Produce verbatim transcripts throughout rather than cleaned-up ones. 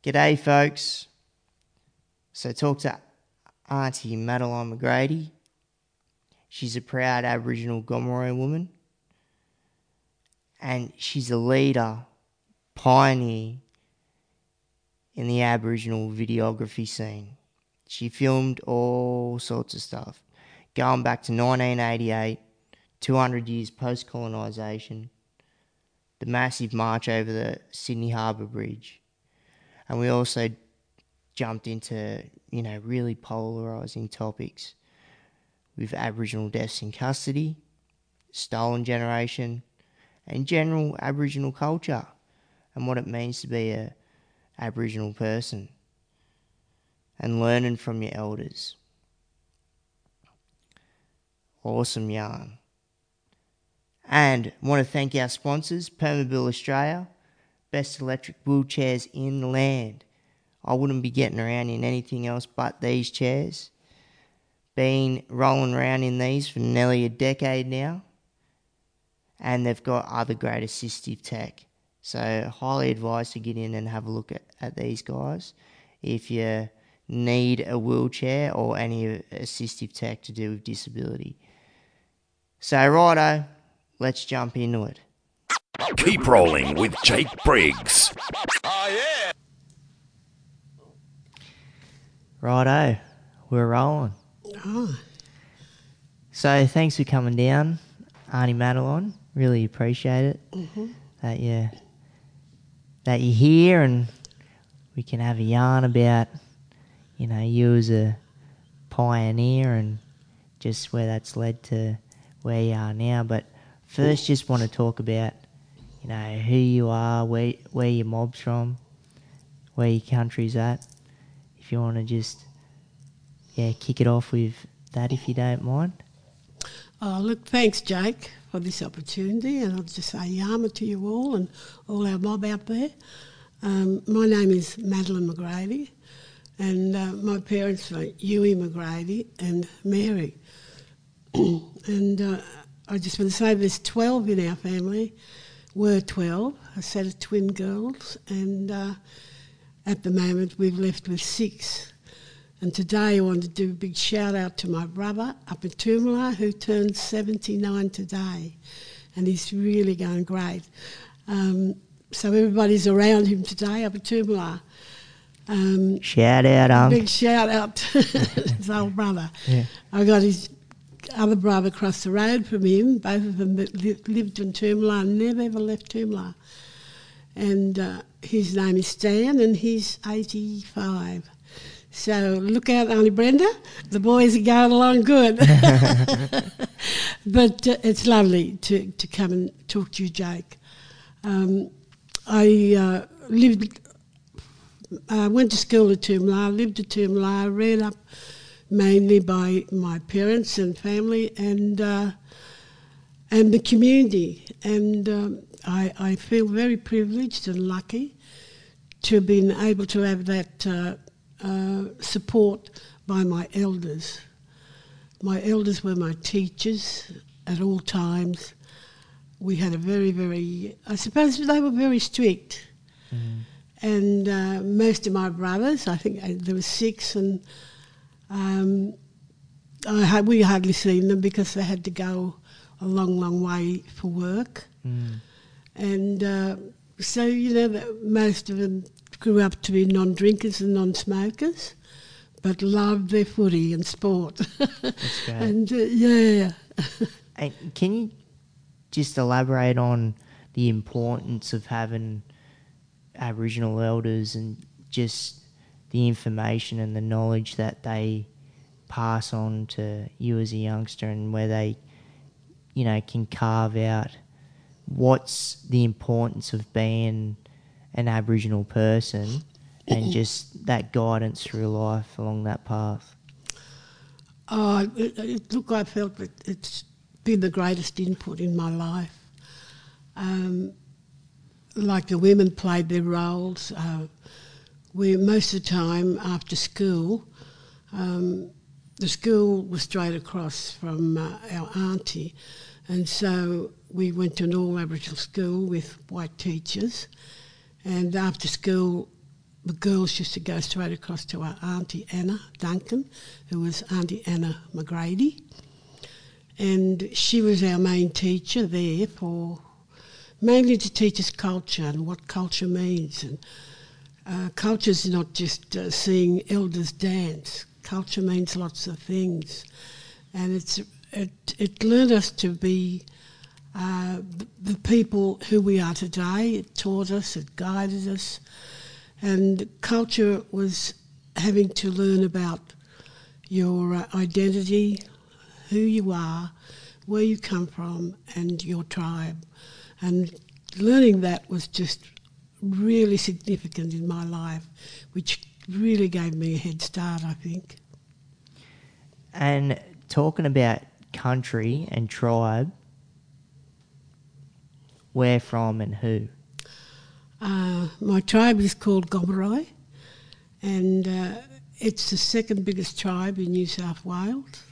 G'day, folks. So talk to Auntie Madeline McGrady. She's a proud Aboriginal Gomeroi woman, and she's a leader, pioneer in the Aboriginal videography scene. She filmed all sorts of stuff, going back to nineteen eighty-eight, two hundred years post-colonisation, the massive march over the Sydney Harbour Bridge. And we also jumped into, you know, really polarising topics with Aboriginal deaths in custody, stolen generation, and general Aboriginal culture and what it means to be a Aboriginal person and learning from your elders. Awesome yarn. And I want to thank our sponsors, Permobil Australia, best electric wheelchairs in the land. I wouldn't be getting around in anything else but these chairs. Been rolling around in these for nearly a decade now. And they've got other great assistive tech. So highly advised to get in and have a look at, at these guys if you need a wheelchair or any assistive tech to do with disability. So righto, let's jump into it. Keep rolling with Jake Briggs. Oh, yeah. Righto, we're rolling. Oh. So thanks for coming down, Auntie Madeline. Really appreciate it Mm-hmm. that you that you're here and we can have a yarn about, you know, you as a pioneer and just where that's led to where you are now. But first, just want to talk about, you know, who you are, where where your mob's from, where your country's at. If you want to just, yeah, kick it off with that, if you don't mind. Oh, look, thanks, Jake, for this opportunity, and I'll just say yama to you all and all our mob out there. Um, my name is Madeline McGrady, and uh, my parents are Huey McGrady and Mary. and uh, I just want to say there's twelve in our family, were twelve, a set of twin girls, and uh, at the moment we've left with six. And today I want to do a big shout out to my brother up in Toomala who turned seventy-nine today, and he's really going great. Um, so everybody's around him today up in Toomala. Um, shout out, um. Big shout out to his old brother. Yeah. I got his other brother across the road from him. Both of them li- lived in Toomala and never ever left Toomala. And uh, his name is Stan, and he's eighty-five. So look out, Auntie Brenda. The boys are going along good. But uh, it's lovely to, to come and talk to you, Jake. Um, I uh, lived, I uh, went to school at Toomala, lived at Toomala, reared up mainly by my parents and family and uh, and the community. And um, I, I feel very privileged and lucky to have been able to have that uh, uh, support by my elders. My elders were my teachers at all times. We had a very, very, I suppose they were very strict. Mm. And uh, most of my brothers, I think I, there were six, and um, I had, we hardly seen them because they had to go a long, long way for work. Mm. And uh, so, you know, most of them grew up to be non-drinkers and non-smokers, but loved their footy and sport. That's great. And, uh, yeah. And can you just elaborate on the importance of having Aboriginal elders and just the information and the knowledge that they pass on to you as a youngster, and where they, you know, can carve out what's the importance of being an Aboriginal person and just that guidance through life along that path? Oh, it, it, look, I felt that it's been the greatest input in my life. Um, like the women played their roles. Uh, we most of the time after school, um, the school was straight across from uh, our auntie, and so we went to an all Aboriginal school with white teachers. And after school, the girls used to go straight across to our Auntie Anna Duncan, who was Auntie Anna McGrady. And she was our main teacher there for mainly to teach us culture and what culture means. And uh, culture's not just uh, seeing elders dance. Culture means lots of things. And it's it, it learned us to be uh, the, the people who we are today. It taught us, it guided us. And culture was having to learn about your uh, identity, who you are, where you come from, and your tribe. And learning that was just really significant in my life, which really gave me a head start, I think. And talking about country and tribe, where from and who? Uh, my tribe is called Gomeroi, and uh, it's the second biggest tribe in New South Wales.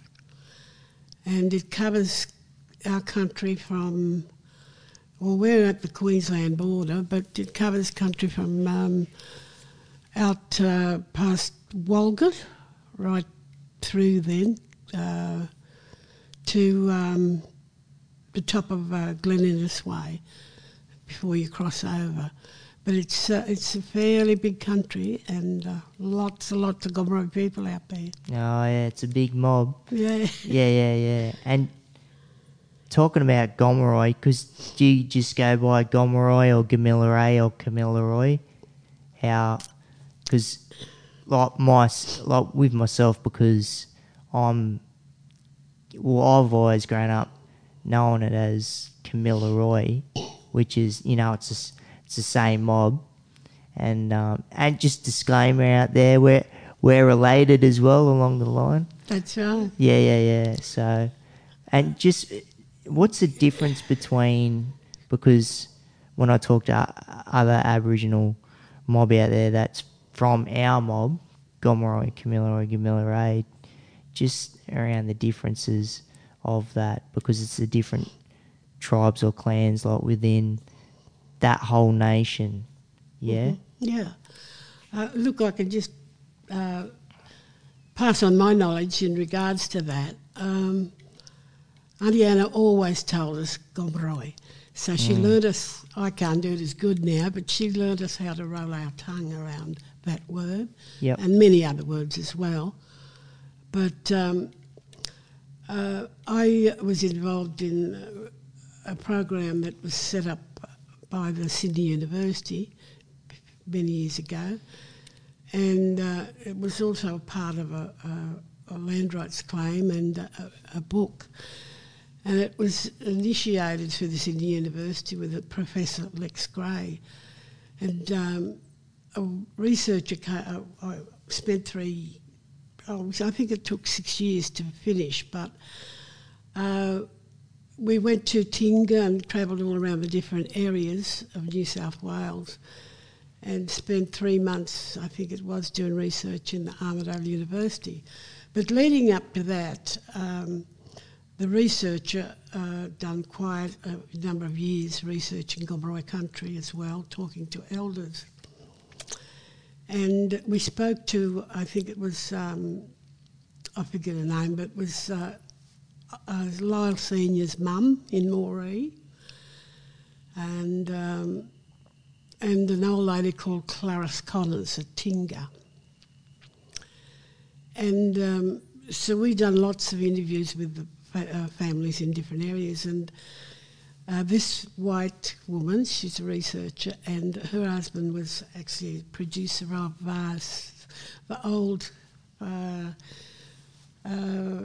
And it covers our country from, well, we're at the Queensland border, but it covers country from um, out uh, past Walgett, right through then, uh, to um, the top of uh, Glen Innes Way before you cross over. But it's uh, it's a fairly big country and uh, lots and lots of Gomeroi people out there. Oh, yeah, it's a big mob. Yeah. Yeah, yeah, yeah. And talking about Gomeroi, because do you just go by Gomeroi or Gamilaroi or Kamilaroi? How, because like my, like with myself, because I'm, well, I've always grown up knowing it as Kamilaroi, which is, you know, it's a, it's the same mob. And um, and just disclaimer out there, we're, we're related as well along the line. That's right. Yeah, yeah, yeah. So, and just, what's the difference between, because when I talk to other Aboriginal mob out there that's from our mob, Gomeroi, Kamilaroi, Gamilaroi, just around the differences of that, because it's the different tribes or clans like within that whole nation. Yeah? Mm-hmm. Yeah. Uh, look, I can just uh, pass on my knowledge in regards to that. Um, Auntie Anna always told us Gomeroi. So she mm. learned us, I can't do it as good now, but she learned us how to roll our tongue around that word, yep. and many other words as well. But um, uh, I was involved in a program that was set up by the Sydney University many years ago, and uh, it was also a part of a, a, a land rights claim and a, a book. And it was initiated through the Sydney University with a Professor Lex Gray. And um, a researcher, came, I, I spent three, oh, I think it took six years to finish, but uh, we went to Tingha and travelled all around the different areas of New South Wales and spent three months, I think it was, doing research in the Armidale University. But leading up to that, um, the researcher uh, done quite a number of years researching Gomeroi country as well, talking to elders. And we spoke to, I think it was, um, I forget her name, but it was uh, uh, Lyle Senior's mum in Moree, and um, and an old lady called Clarice Connors at Tingha. And um, so we done lots of interviews with the fa- uh, families in different areas, and uh, this white woman, she's a researcher, and her husband was actually a producer of uh, the old, uh, uh,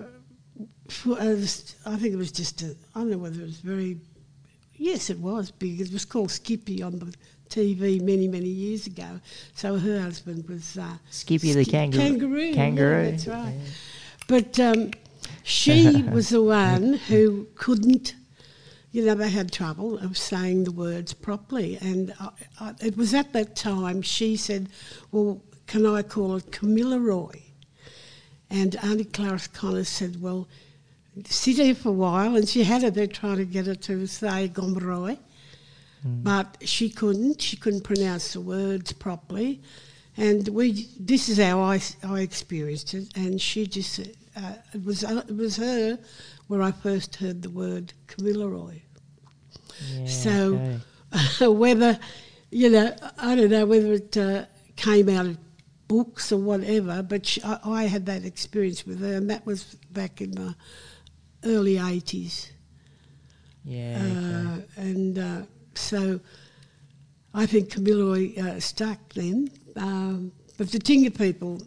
I think it was just a, I don't know whether it was very, yes it was big, it was called Skippy on the T V many, many years ago. So her husband was... Uh, Skippy the kangaroo. Kangaroo. Kangaroo. Yeah, that's right. Yeah. But um, she was the one who couldn't, you know, they had trouble of saying the words properly. And I, I, it was at that time she said, well, can I call it Kamilaroi? And Auntie Clarice Connors said, well, sit here for a while. And she had her there trying to get her to say Gomeroi. But she couldn't. She couldn't pronounce the words properly. And we, this is how I, I experienced it, and she just, uh, it was uh, it was her where I first heard the word Kamilaroi. Yeah, So okay. whether, you know, I don't know whether it uh, came out of books or whatever, but she, I, I had that experience with her, and that was back in the early eighties. Yeah, Uh, okay. and uh, so I think Kamilaroi uh, stuck then. Um, but the Tingha people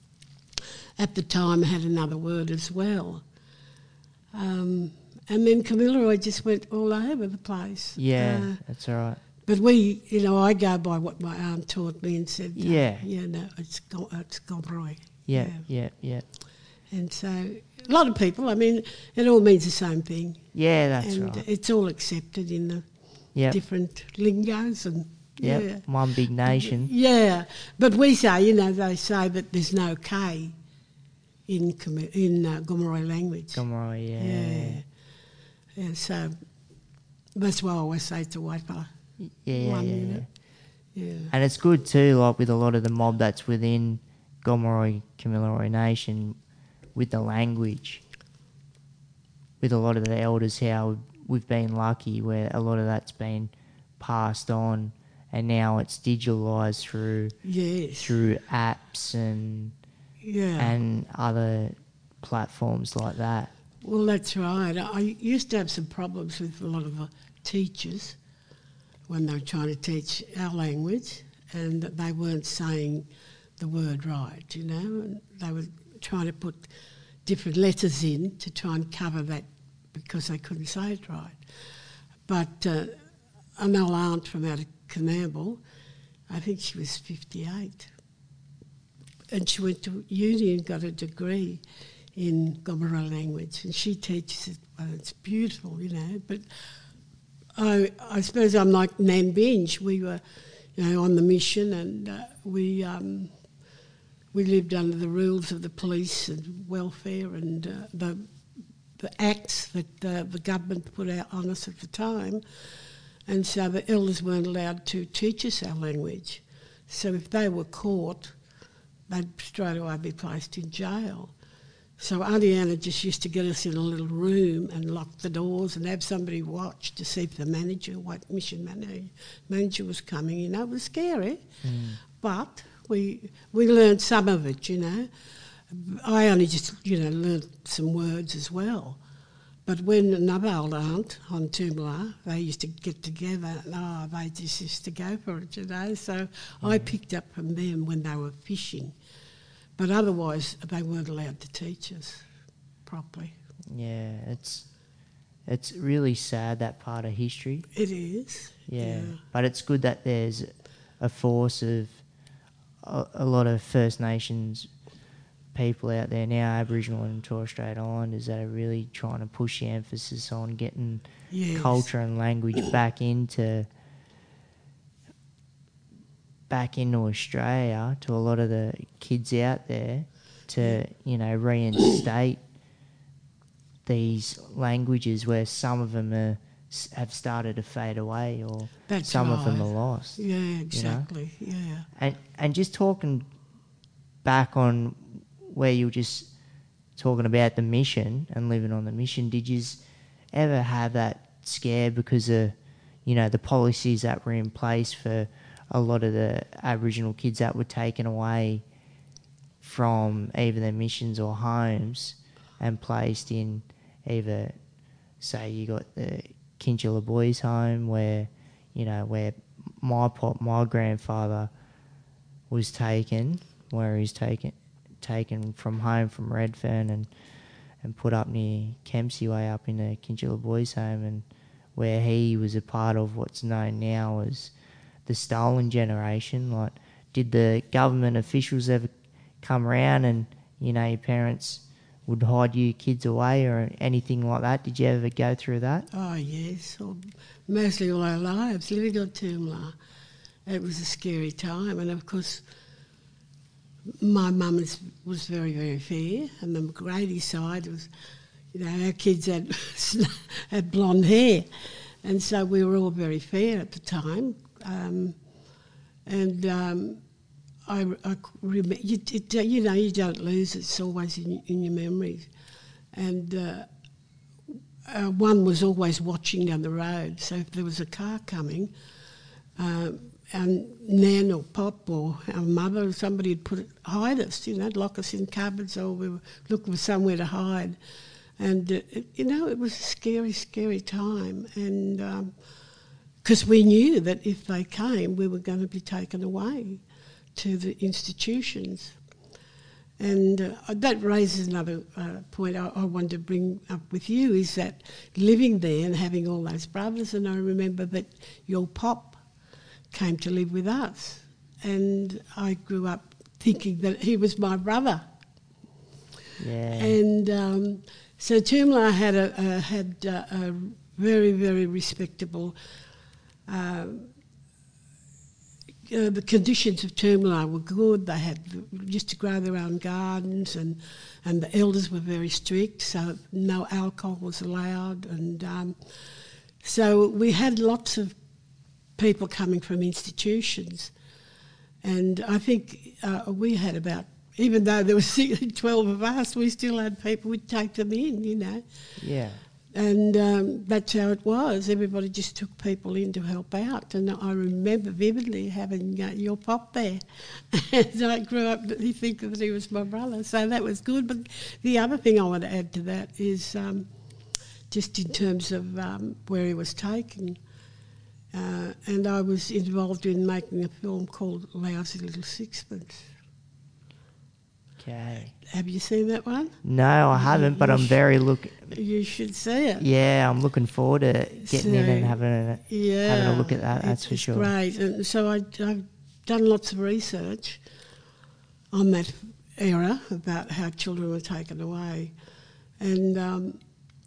at the time had another word as well. Um, and then Kamilaroi just went all over the place. Yeah, Uh, that's all right. but we, you know, I go by what my aunt taught me and said, uh, Yeah. yeah, no, it's, Go- it's Gomeroi. Yeah, yeah, yeah. And so a lot of people, I mean, it all means the same thing. Yeah, that's and right. it's all accepted in the Yep. different lingos and Yep. yeah. One big nation. Yeah, but we say, you know, they say that there's no K in Khmer- in uh, Gomeroi language. Gomeroi, yeah. Yeah. Yeah, so that's why I always say it's a white fella. Yeah, yeah, One yeah, unit. yeah. Yeah. And it's good too, like with a lot of the mob that's within Gomeroi, Kamilaroi Nation, with the language, with a lot of the elders, how we've been lucky where a lot of that's been passed on, and now it's digitalised through Yes. through apps and Yeah. and other platforms like that. Well, that's right. I used to have some problems with a lot of the teachers when they were trying to teach our language, and that they weren't saying the word right, you know, and they were trying to put different letters in to try and cover that because they couldn't say it right. But uh, an old aunt from out of Coonamble, I think she was fifty-eight, and she went to uni and got a degree in Gomeroi language, and she teaches it. Well, it's beautiful, you know. But I, I suppose I'm like Nan Binge. We were, you know, on the mission, and uh, we um, we lived under the rules of the police and welfare and uh, the the acts that uh, the government put out on us at the time, and so the elders weren't allowed to teach us our language. So if they were caught, they'd straight away be placed in jail. So Auntie Anna just used to get us in a little room and lock the doors and have somebody watch to see if the manager, what mission manager, manager was coming. You know, it was scary, Mm. but we we learned some of it. You know, I only just you know learned some words as well. But when another old aunt on Toomala, they used to get together and oh, they just used to go for it, you know. So I picked up from them when they were fishing. But otherwise, they weren't allowed to teach us properly. Yeah, it's it's really sad, that part of history. It is. Yeah, but it's good that there's a force of a, a lot of First Nations people out there now, Aboriginal and Torres Strait Islanders, that are really trying to push the emphasis on getting Yes. culture and language back into back into Australia to a lot of the kids out there to, you know, reinstate these languages where some of them are, have started to fade away, or That's some of them right. are lost. Yeah, exactly. Yeah. And and just talking back on where you were just talking about the mission and living on the mission, did you ever have that scare because of, you know, the policies that were in place for a lot of the Aboriginal kids that were taken away from either their missions or homes and placed in either, say, you got the Kinchilla Boys Home where, you know, where my pop, my grandfather was taken, where he's taken taken from home from Redfern and and put up near Kempsey Way up in the Kinchilla Boys Home, and where he was a part of what's known now as the stolen generation. Like, did the government officials ever come around and, you know, your parents would hide you kids away or anything like that? Did you ever go through that? Oh, yes. Well, mostly all our lives living on Toomala. It was a scary time, and of course my mum was, was very, very fair, and the McGrady side was, you know, our kids had had blonde hair, and so we were all very fair at the time. Um, and um, I, I remember, you, it, you know, you don't lose it. It's always in, in your memories. And uh, uh, one was always watching down the road. So if there was a car coming, um, our nan or pop or our mother or somebody would put it, hide us, you know, lock us in cupboards, or we were looking for somewhere to hide. And, uh, it, you know, it was a scary, scary time. And because um, we knew that if they came, we were going to be taken away to the institutions. And uh, that raises another uh, point I, I wanted to bring up with you, is that living there and having all those brothers, and I remember that your pop came to live with us, and I grew up thinking that he was my brother. Yeah. And um, so Toomla had a, a had a, a very, very respectable. Uh, Uh, the conditions of Toomla were good. They had used to grow their own gardens, and, and the elders were very strict, so no alcohol was allowed. And um, so we had lots of people coming from institutions, and I think uh, we had about, even though there were twelve of us, we still had people, we'd take them in, you know. Yeah. And um, that's how it was. Everybody just took people in to help out. And I remember vividly having uh, your pop there. And I grew up thinking that he was my brother. So that was good. But the other thing I want to add to that is um, just in terms of um, where he was taken. Uh, and I was involved in making a film called Lousy Little Sixpence. Okay. Have you seen that one? No, I haven't, but you I'm sh- very look. You should see it. Yeah, I'm looking forward to getting so, in and having a yeah, having a look at that. That's it's, for sure. It's great, and so I, I've done lots of research on that era about how children were taken away, and um,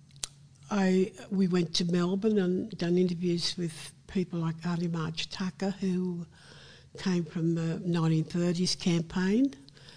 I we went to Melbourne and done interviews with people like Auntie Marge Tucker, who came from the nineteen thirties campaign.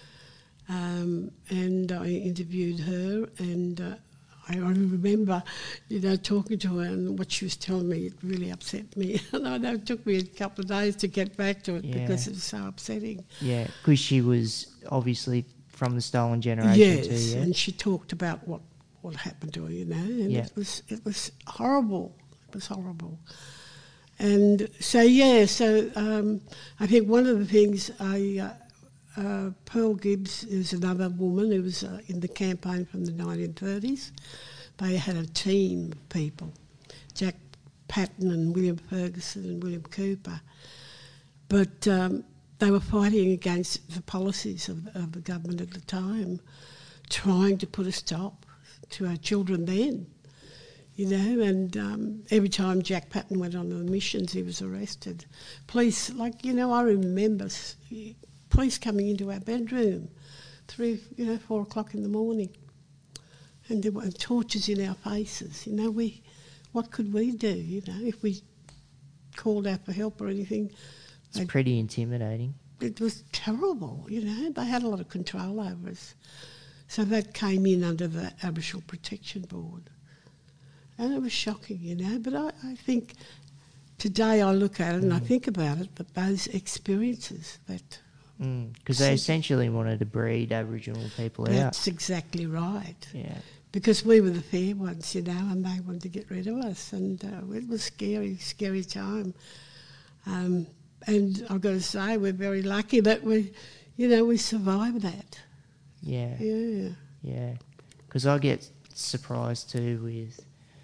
Um, and I interviewed her, and uh, I remember, you know, talking to her, and what she was telling me, it really upset me. And I know it took me a couple of days to get back to it Yeah. because it was so upsetting. Yeah, because she was obviously from the stolen generation Yes, too, yeah? and she talked about what, what happened to her, you know, and Yeah. it was it was horrible. It was horrible. And so, yeah, so um, I think one of the things I... Uh, Uh, Pearl Gibbs is another woman who was uh, in the campaign from the nineteen thirties. They had a team of people, Jack Patton and William Ferguson and William Cooper. But um, they were fighting against the policies of, of the government at the time, trying to put a stop to our children then, you know, and um, every time Jack Patton went on the missions, he was arrested. Police, like, you know, I remember... police coming into our bedroom, three, you know, four o'clock in the morning, and there were torches in our faces. You know, we, what could we do? You know, if we called out for help or anything, it's pretty intimidating. It was terrible. You know, they had a lot of control over us, so that came in under the Aboriginal Protection Board, and it was shocking. You know, but I, I think today I look at it and mm. I think about it, that those experiences that. Because mm, they essentially wanted to breed Aboriginal people That's out. That's exactly right. Yeah. Because we were the fair ones, you know, and they wanted to get rid of us. And uh, it was scary, scary time. Um, and I've got to say, we're very lucky that we, you know, we survived that. Yeah. Yeah. Yeah. Because I get surprised too with,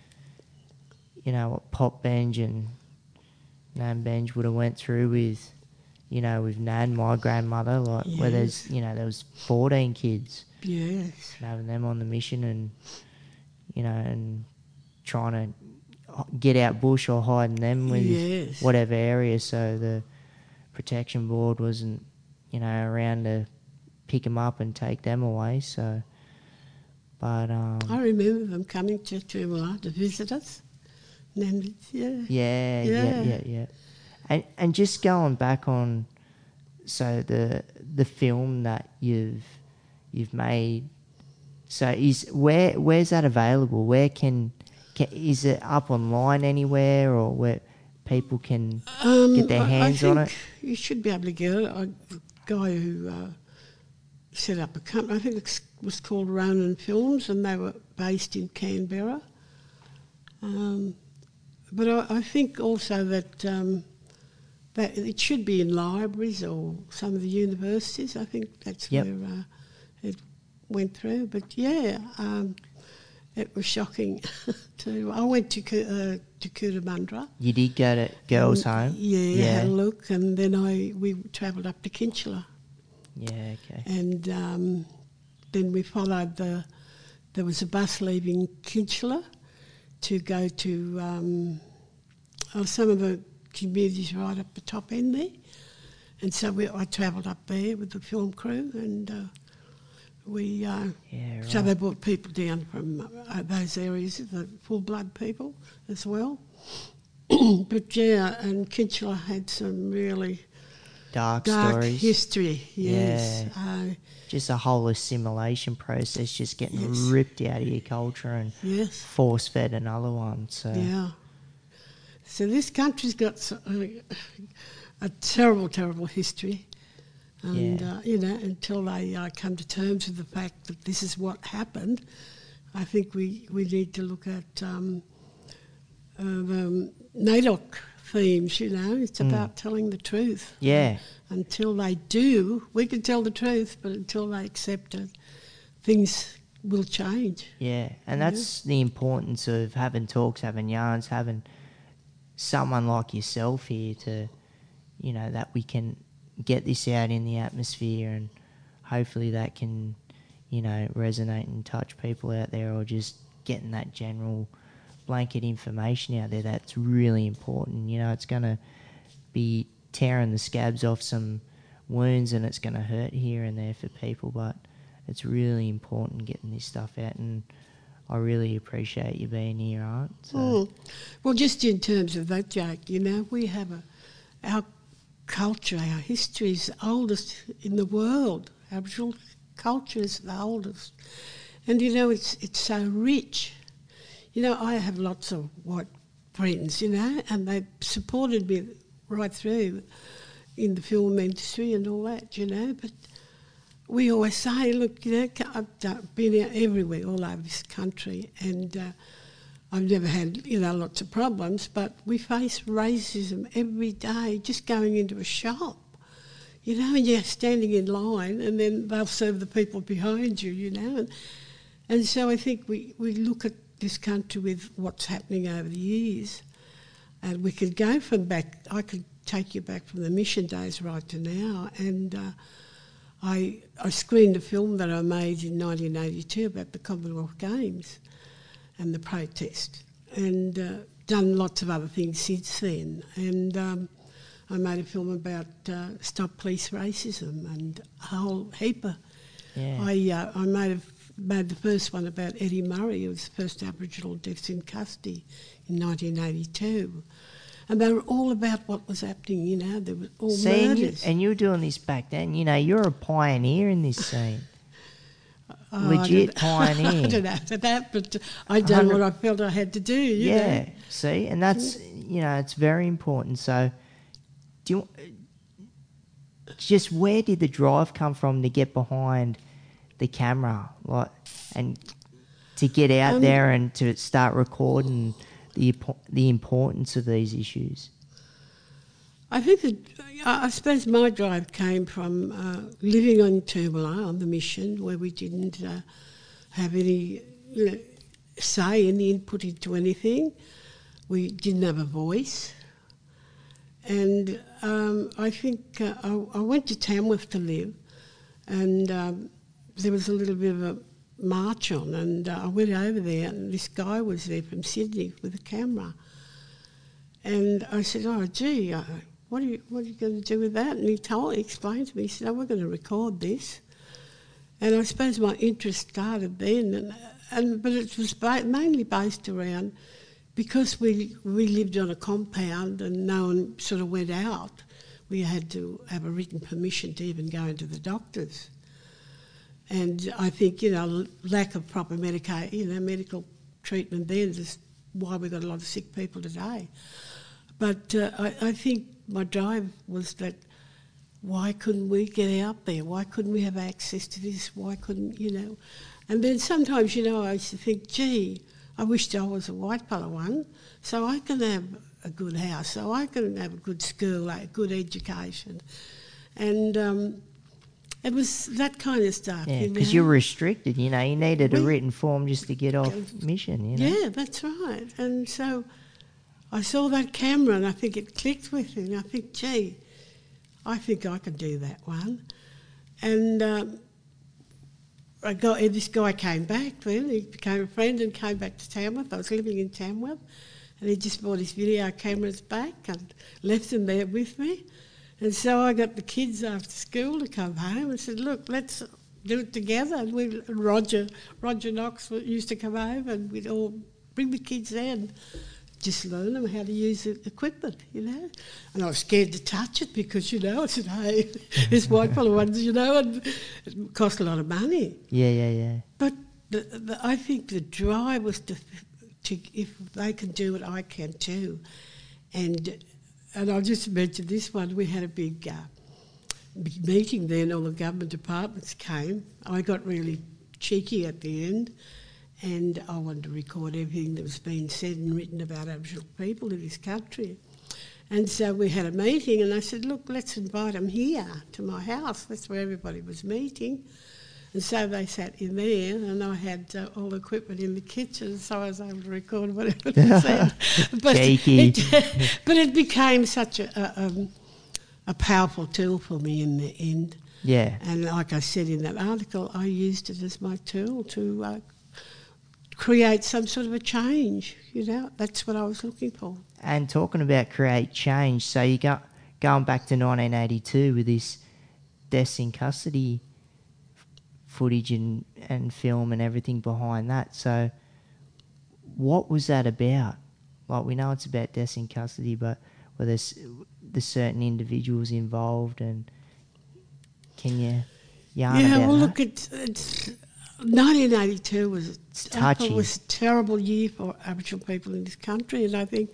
you know, what Pop Benj and Nan Benj would have went through with... You know, with Nan, my grandmother, like yes. where there's, you know, there was fourteen kids. Yes. And having them on the mission and, you know, and trying to get out bush or hiding them with yes. whatever area. So the protection board wasn't, you know, around to pick them up and take them away. So, but um, I remember them coming to Toomla to visit us. And then, yeah. Yeah, yeah, yeah, yeah, yeah. And and just going back on, so the the film that you've you've made, so is where where's that available? Where can, can is it up online anywhere, or where people can um, get their I, hands I on think it? You should be able to get it. I guy who uh, set up a company. I think it was called Ronan Films, and they were based in Canberra. Um, but I, I think also that um, that it should be in libraries or some of the universities. I think that's Yep. where uh, it went through. But yeah, um, it was shocking. to I went to uh, to Cootamundra. You did go to Girls' and, Home? Yeah, Yeah. had a look, and then I we travelled up to Kinchela. Yeah, okay. And um, then we followed the, there was a bus leaving Kinchela to go to um, oh, some of the communities right up the top end there. And so we, I travelled up there with the film crew, and uh, we, uh, Yeah, so right. they brought people down from uh, those areas, the full blood people as well. But yeah, and Kinchela had some really Dark, dark stories. history, yes. Uh, Just a whole assimilation process, just getting Yes. ripped out of your culture and yes. force-fed another one. So Yeah. So this country's got so- uh, a terrible, terrible history. And, Yeah. uh, you know, until they uh, come to terms with the fact that this is what happened, I think we, we need to look at um, uh, the NAIDOC themes, you know. It's about telling the truth. Yeah. Until they do, we can tell the truth, but until they accept it, things will change. Yeah, and that's the importance of having talks, having yarns, having someone like yourself here to, you know, that we can get this out in the atmosphere, and hopefully that can, you know, resonate and touch people out there, or just getting that general blanket information out there that's really important. You know, it's going to be tearing the scabs off some wounds, and it's going to hurt here and there for people, but it's really important getting this stuff out, and I really appreciate you being here, Aunt. So, Mm. Well, just in terms of that, Jake, you know, we have a, our culture, our history is the oldest in the world. Aboriginal culture is the oldest. And, you know, it's it's so rich. You know, I have lots of white friends, you know, and they supported me right through in the film industry and all that, you know, but we always say, look, you know, I've done- been out everywhere, all over this country, and uh, I've never had, you know, lots of problems, but we face racism every day, just going into a shop, you know, and you're standing in line, and then they'll serve the people behind you, you know, and, and so I think we, we look at this country with what's happening over the years, and we could go from back, I could take you back from the mission days right to now, and uh, I, I screened a film that I made in nineteen eighty-two about the Commonwealth Games and the protest, and uh, done lots of other things since then. And um, I made a film about uh, Stop Police Racism and a whole heap of... yeah. I, uh, I made, a, made the first one about Eddie Murray, who was the first Aboriginal deaths in custody in nineteen eighty-two. And they were all about what was happening, you know, there were all See, and you, murders. and you were doing this back then. You know, you're a pioneer in this scene. Oh, Legit I don't, pioneer. I don't know for that, but I done what I felt I had to do. You Yeah, know? see, and that's, you know, it's very important. So, do you just where did the drive come from to get behind the camera, like, and to get out Um, there and to start recording the impo- the importance of these issues? I think that, I I suppose my drive came from uh, living on Toomala on the mission, where we didn't uh, have any, you know, say, any input into anything. We didn't have a voice. And um, I think uh, I, I went to Tamworth to live, and um, there was a little bit of a march on, and uh, I went over there, and this guy was there from Sydney with a camera. And I said, oh, gee, uh, what are you what are you going to do with that? And he told, he explained to me, he said, oh, we're going to record this. And I suppose my interest started then, and, and but it was ba- mainly based around, because we we lived on a compound and no one sort of went out, we had to have a written permission to even go into the doctors. And I think, you know, lack of proper medica- you know, medical treatment then is why we've got a lot of sick people today. But uh, I, I think my drive was that why couldn't we get out there? Why couldn't we have access to this? Why couldn't, you know? And then sometimes, you know, I used to think, gee, I wished I was a white fella one, so I can have a good house, so I can have a good school, a good education. And um, it was that kind of stuff. Yeah, you because know? you're restricted, you know, you needed a We- written form just to get off mission, you know. Yeah, that's right. And so I saw that camera and I think it clicked with me, and I think, gee, I think I could do that one. And um, I got, and this guy came back then, he became a friend and came back to Tamworth. I was living in Tamworth, and he just brought his video cameras back and left them there with me. And so I got the kids after school to come home and said, look, let's do it together. And we, Roger, Roger Knox used to come over and we'd all bring the kids there and just learn them how to use the equipment, you know. And I was scared to touch it because, you know, I said, hey, this white fella ones, you know, and it cost a lot of money. Yeah, yeah, yeah. But the, the, I think the drive was to, to, if they can do it, I can too. And and I'll just mention this one. We had a big, uh, big meeting then, all the government departments came. I got really cheeky at the end, and I wanted to record everything that was being said and written about Aboriginal people in this country. And so we had a meeting, and I said, look, let's invite them here to my house. That's where everybody was meeting. And so they sat in there, and I had uh, all the equipment in the kitchen, so I was able to record whatever they said. But Cheeky. it, but it became such a, a, um, a powerful tool for me in the end. Yeah. And like I said in that article, I used it as my tool to uh, create some sort of a change, you know. That's what I was looking for. And talking about create change, so you got going back to nineteen eighty-two with this deaths in custody footage and, and film and everything behind that. So what was that about? Like, we know it's about deaths in custody, but were there s- the certain individuals involved, and can you yarn Yeah, about well, that? look, it's, it's nineteen eighty-two was I thought touchy. was a terrible year for Aboriginal people in this country, and I think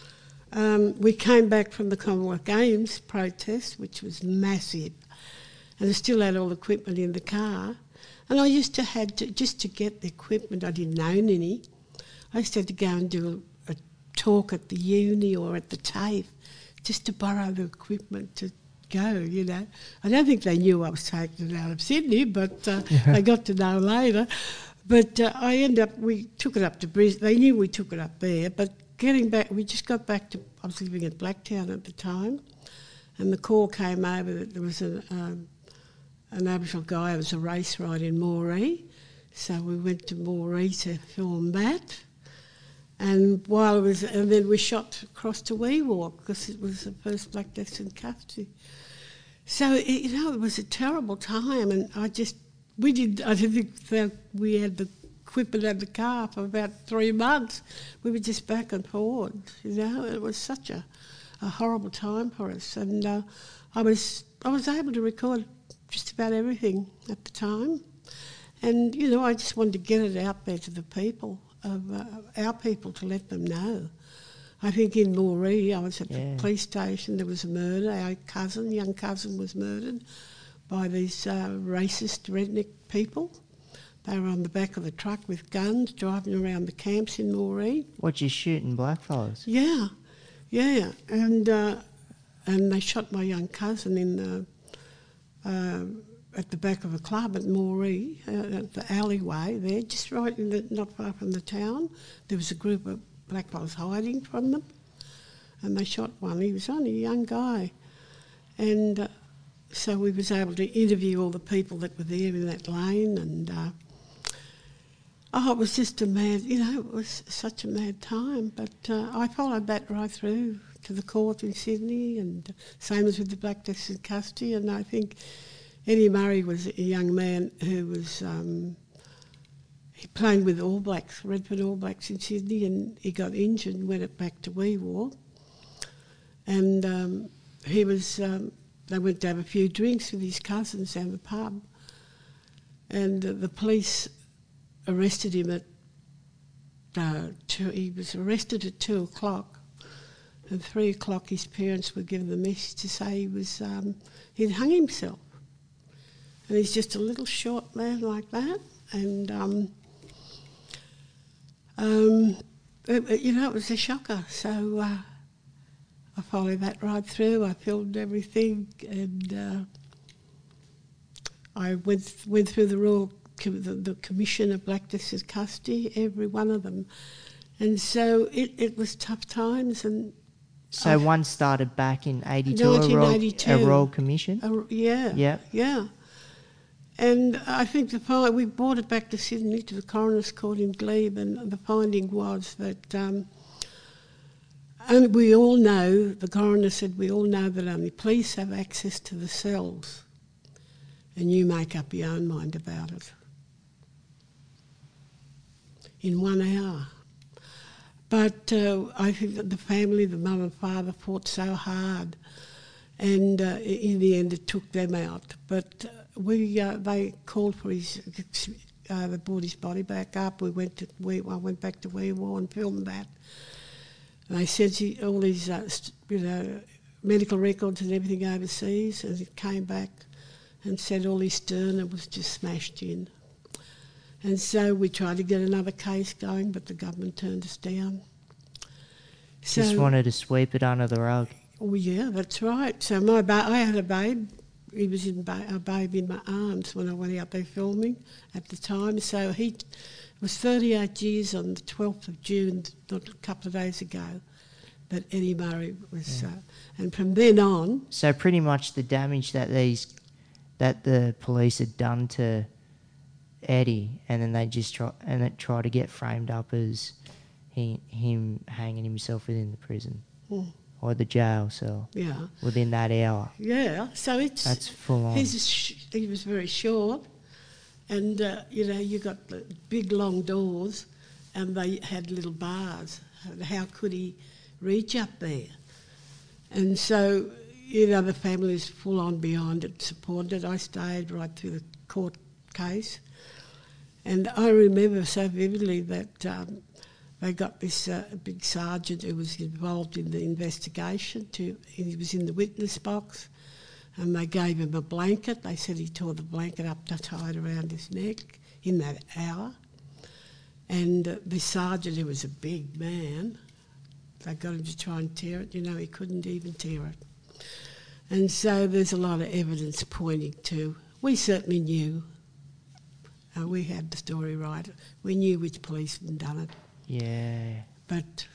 um, we came back from the Commonwealth Games protest, which was massive, and I still had all the equipment in the car. And I used to had to, just to get the equipment, I didn't own any. I used to have to go and do a, a talk at the uni or at the TAFE just to borrow the equipment to go, you know. I don't think they knew I was taking it out of Sydney, but uh, they got to know later. But uh, I ended up, we took it up to Brisbane. They knew we took it up there, but getting back, we just got back to, I was living at Blacktown at the time, and the call came over that there was a... Um, an Aboriginal guy, it was a race ride in Moree, so we went to Moree to film that. And while it was, and then we shot across to Weewalk because it was the first Black Deaths in custody. So it, you know, it was a terrible time, and I just we did. I didn't think that we had the equipment and the car for about three months. We were just back and forward. You know, it was such a, a horrible time for us, and uh, I was I was able to record just about everything at the time. And, you know, I just wanted to get it out there to the people, of uh, our people, to let them know. I think in Moree, I was at Yeah. the police station, there was a murder. Our cousin, young cousin, was murdered by these uh, racist redneck people. They were on the back of the truck with guns, driving around the camps in Moree. What, you shooting blackfellas? Yeah, yeah. And, uh, and they shot my young cousin in the... Uh, at the back of a club at Moree, uh, at the alleyway there, just right in the, not far from the town. There was a group of blackfellas hiding from them, and they shot one. He was only a young guy. And uh, so we was able to interview all the people that were there in that lane, and uh, oh, it was just a mad, you know, it was such a mad time. But uh, I followed that right through to the court in Sydney, and same as with the Black Deaths in custody. And I think Eddie Murray was a young man who was um, he playing with All Blacks, Redfern All Blacks in Sydney, and he got injured and went back to Weewar. And um, he was, um, they went to have a few drinks with his cousins down the pub, and uh, the police arrested him at uh, two, he was arrested at two o'clock. And three o'clock his parents were given the message to say he was um, he'd hung himself. And he's just a little short man like that. And, um, um, it, it, you know, it was a shocker. So uh, I followed that right through. I filmed everything, and uh, I went went through the Royal Com- the, the Commission of Blacklisted Custody, every one of them. And so it, it was tough times. And So I've- one started back in eighty-two, a Royal, nineteen eighty-two. a Royal Commission? Uh, yeah, Yeah. yeah. And I think the fi- we brought it back to Sydney to the Coroner's Court in Glebe, and the finding was that, um, and we all know, the coroner said, we all know that only police have access to the cells, and you make up your own mind about it. In one hour. But uh, I think that the family, the mum and father, fought so hard, and uh, in the end it took them out. But uh, we, uh, they called for his, uh, they brought his body back up. We went to, we, I went back to Weewar and filmed that. And they said he, all his, uh, st- you know, medical records and everything overseas, and it came back and said all his sternum was just smashed in. And so we tried to get another case going, but the government turned us down. So, Just wanted to sweep it under the rug. oh yeah, that's right. So my ba- I had a babe. He was in ba- a babe in my arms when I went out there filming at the time. So he t- it was thirty-eight years on the twelfth of June, not a couple of days ago, that Eddie Murray was. Yeah. Uh, and from then on, So pretty much the damage that these, that the police had done to Eddie, and then they just try and it try to get framed up as he him hanging himself within the prison mm, or the jail cell yeah, within that hour. yeah. So it's That's full on. He's a sh- he was very short, and uh, you know you got the big long doors, and they had little bars. And how could he reach up there? And so you know the family is full on behind it, supported it. I stayed right through the court case, and I remember so vividly that um, they got this uh, big sergeant who was involved in the investigation. To he was in the witness box. And they gave him a blanket. They said he tore the blanket up to tie it around his neck in that hour. And uh, the sergeant, who was a big man, they got him to try and tear it. You know, he couldn't even tear it. And so there's a lot of evidence pointing to, we certainly knew, uh, we had the story right, we knew which policeman done it. Yeah. But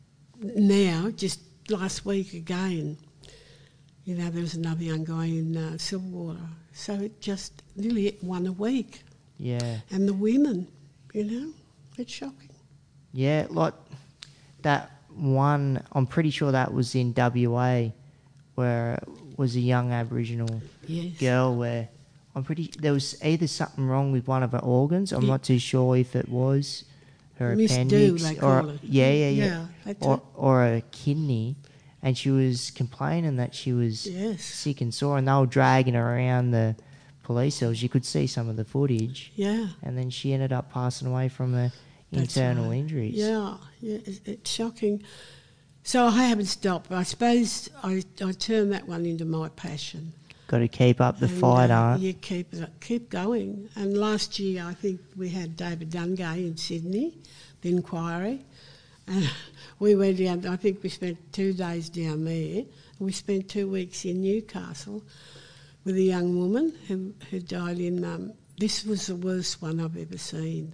now, just last week again, you know, there was another young guy in uh, Silverwater. So it just nearly one a week. Yeah. And the women, you know, it's shocking. Yeah, like that one, I'm pretty sure that was in W A, where it was a young Aboriginal Yes. girl where I'm pretty, there was either something wrong with one of her organs. I'm Yeah. not too sure if it was her Miss Do, appendix they or call it. yeah, yeah, yeah, Yeah, that's or it. or a kidney, and she was complaining that she was Yes. sick and sore, and they were dragging her around the police cells. You could see some of the footage, Yeah. and then she ended up passing away from the That's internal right. injuries. Yeah, yeah, it's, it's shocking. So I haven't stopped. I suppose I, I turned that one into my passion. Got to keep up the And, fight, uh, Art. You keep it, keep going. And last year, I think we had David Dungay in Sydney, the inquiry, and we went down. I think we spent two days down there. We spent two weeks in Newcastle with a young woman who who died in. Um, this was the worst one I've ever seen.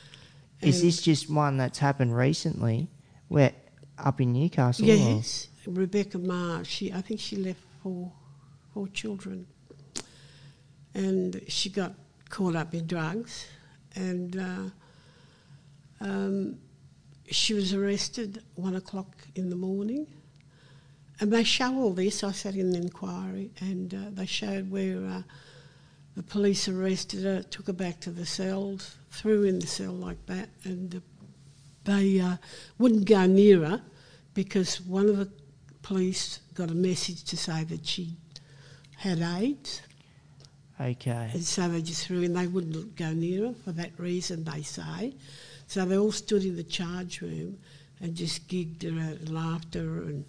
Is And- this just one that's happened recently? Where up in Newcastle? or- Yes, Rebecca Marr. She, I think she left four, four children, and she got caught up in drugs, and uh, um, she was arrested at one o'clock in the morning. And they show all this. I sat in the inquiry, and uh, they showed where uh, the police arrested her, took her back to the cells, threw her in the cell like that, and uh, they uh, wouldn't go near her because one of the police got a message to say that she had AIDS, Okay. and so they just threw her in. They wouldn't go near her for that reason, they say. So they all stood in the charge room and just gigged her and laughed her and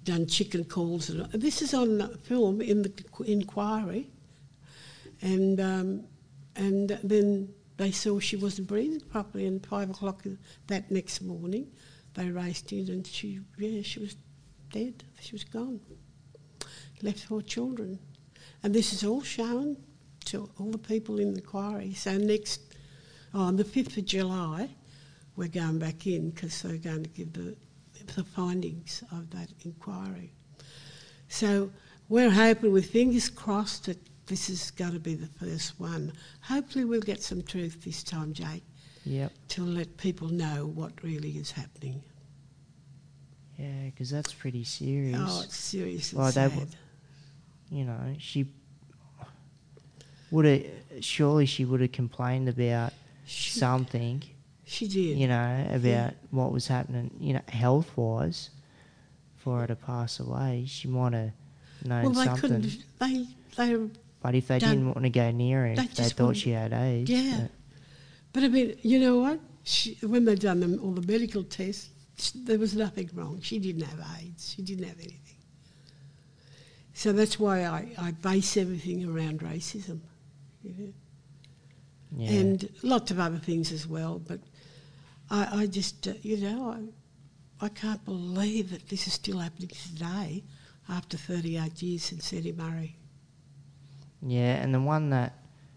done chicken calls. And this is on film in the inquiry. And um, and then they saw she wasn't breathing properly, and five o'clock that next morning they raced in and she, yeah, she was dead. She was gone. Left four children. And this is all shown to all the people in the inquiry. So next, oh, on the fifth of July, we're going back in because they're going to give the, the findings of that inquiry. So we're hoping, with fingers crossed, that this is going to be the first one. Hopefully we'll get some truth this time, Jake. Yep. To let people know what really is happening. Yeah, because that's pretty serious. Oh, it's serious and Well, they sad. w- You know, she would have, surely she would have complained about She- something, She did. you know, about Yeah. what was happening, you know, health-wise, for her to pass away. She might have known well, they something. couldn't. They they. But if they done- didn't want to go near her, they if they just thought wouldn't- she had AIDS. Yeah. but- But I mean, you know what? She, when they done them, all the medical tests, sh there was nothing wrong. She didn't have AIDS. She didn't have anything. So that's why I, I base everything around racism. You know? yeah. And lots of other things as well. But I, I just, uh, you know, I, I can't believe that this is still happening today after thirty-eight years since Eddie Murray. Yeah, and the one that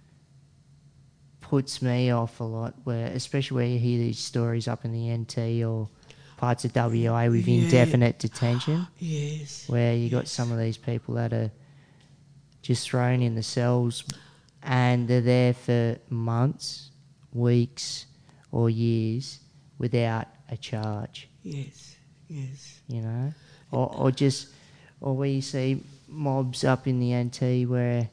puts me off a lot, where especially where you hear these stories up in the N T or parts of W A with Yeah. indefinite detention, Yes. where you got Yes. some of these people that are just thrown in the cells and they're there for months, weeks or years without a charge, Yes. Yes. you know? Or, or just, or where you see mobs up in the N T where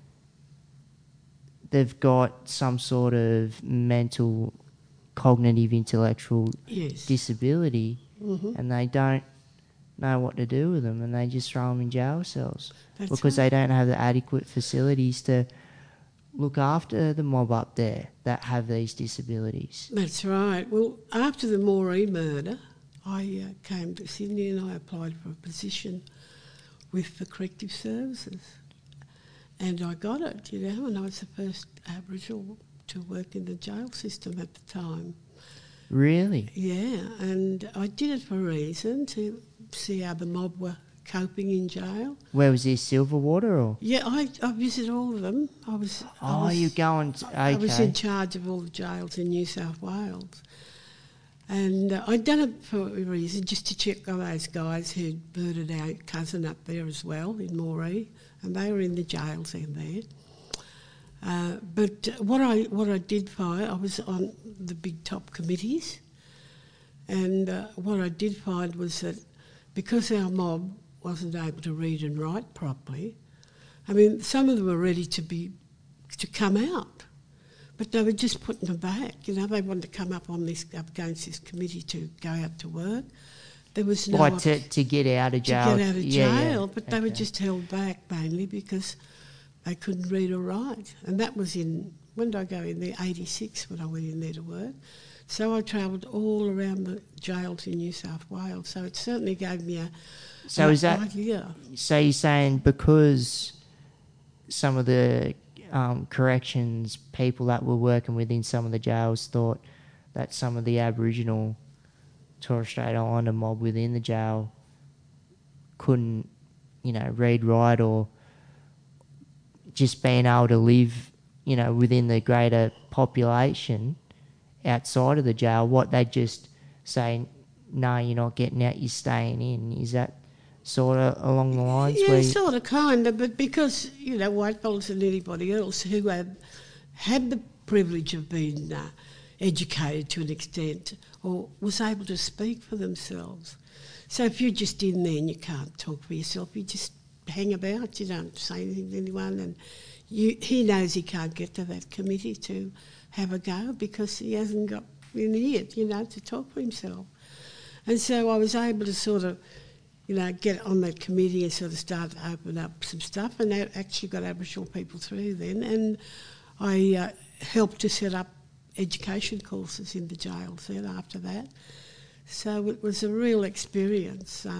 they've got some sort of mental, cognitive, intellectual Yes. disability Mhm. and they don't know what to do with them and they just throw them in jail cells That's because right. they don't have the adequate facilities to look after the mob up there that have these disabilities. That's right. Well, after the Moree murder, I uh, came to Sydney and I applied for a position with the Corrective Services. And I got it, you know, and I was the first Aboriginal to work in the jail system at the time. Really? Yeah, and I did it for a reason, to see how the mob were coping in jail. Where was this, Silverwater or? Yeah, I, I visited all of them. I was. I Oh, was, you're going to, okay. I was in charge of all the jails in New South Wales. And uh, I'd done it for a reason, just to check on those guys who'd murdered our cousin up there as well, in Moree, and they were in the jails in there. Uh, but what I what I did find, I was on the big top committees, and uh, what I did find was that because our mob wasn't able to read and write properly, I mean, some of them were ready to be to come out, but they were just putting them back. You know, they wanted to come up on this up against this committee to go out to work. There was no What, to, to get out of to jail? get out of Yeah, jail, yeah. but they were Okay. just held back mainly because they couldn't read or write. And that was in, when did I go in there? eighty-six when I went in there to work. So I travelled all around the jails in New South Wales. So it certainly gave me a So a is that, idea. so you're saying because some of the um, corrections people that were working within some of the jails thought that some of the Aboriginal Torres Strait Islander mob within the jail couldn't, you know, read, write, or just being able to live, you know, within the greater population outside of the jail, what they just say, no, you're not getting out, you're staying in. Is that sort of along the lines Yeah, where you- sort of, kind of, but because, you know, white fellas and anybody else who have had the privilege of being uh, educated to an extent or was able to speak for themselves. So if you're just in there and you can't talk for yourself, you just hang about, you don't say anything to anyone, and you, he knows he can't get to that committee to have a go because he hasn't got an ear, you know, to talk for himself. And so I was able to sort of, you know, get on that committee and sort of start to open up some stuff, and that actually got Aboriginal people through then. And I uh, helped to set up education courses in the jails then after that. So it was a real experience. Um,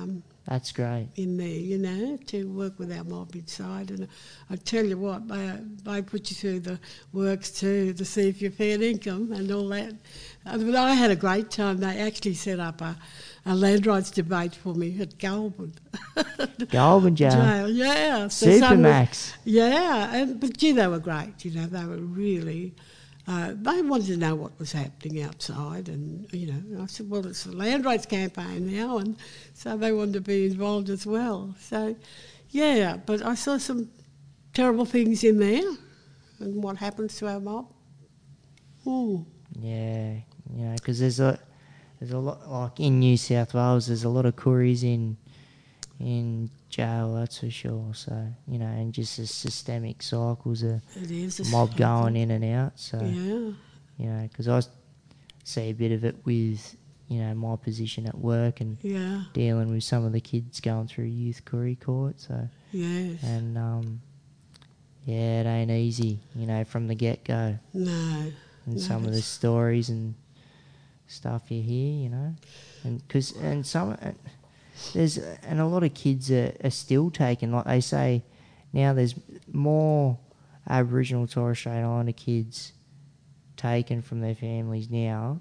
That's great. in there, you know, to work with our mob inside. And I tell you what, they, they put you through the works too to see if you're fair income and all that. Uh, But I had a great time. They actually set up a, a land rights debate for me at Goulburn. Goulburn Jail. Jail, yeah. So some were- Supermax. yeah, and, but gee, they were great, you know, they were really... Uh, they wanted to know what was happening outside, and you know, I said, well, it's a land rights campaign now, and so they wanted to be involved as well. So, yeah, but I saw some terrible things in there, and what happens to our mob. Hmm. Yeah, you know, because there's a there's a lot, like in New South Wales, there's a lot of Koreas in in jail, that's for sure. So, you know, and just the systemic cycles of It is a mob cycle. going in and out. So, Yeah, you know, because I s- see a bit of it with, you know, my position at work and yeah, dealing with some of the kids going through youth Korea court. So, yes. and um, yeah, it ain't easy, you know, from the get go. No. And no, some of the it's- stories and stuff you hear, you know, and cause, and some and there's and a lot of kids are, are still taken, like they say now. There's more Aboriginal and Torres Strait Islander kids taken from their families now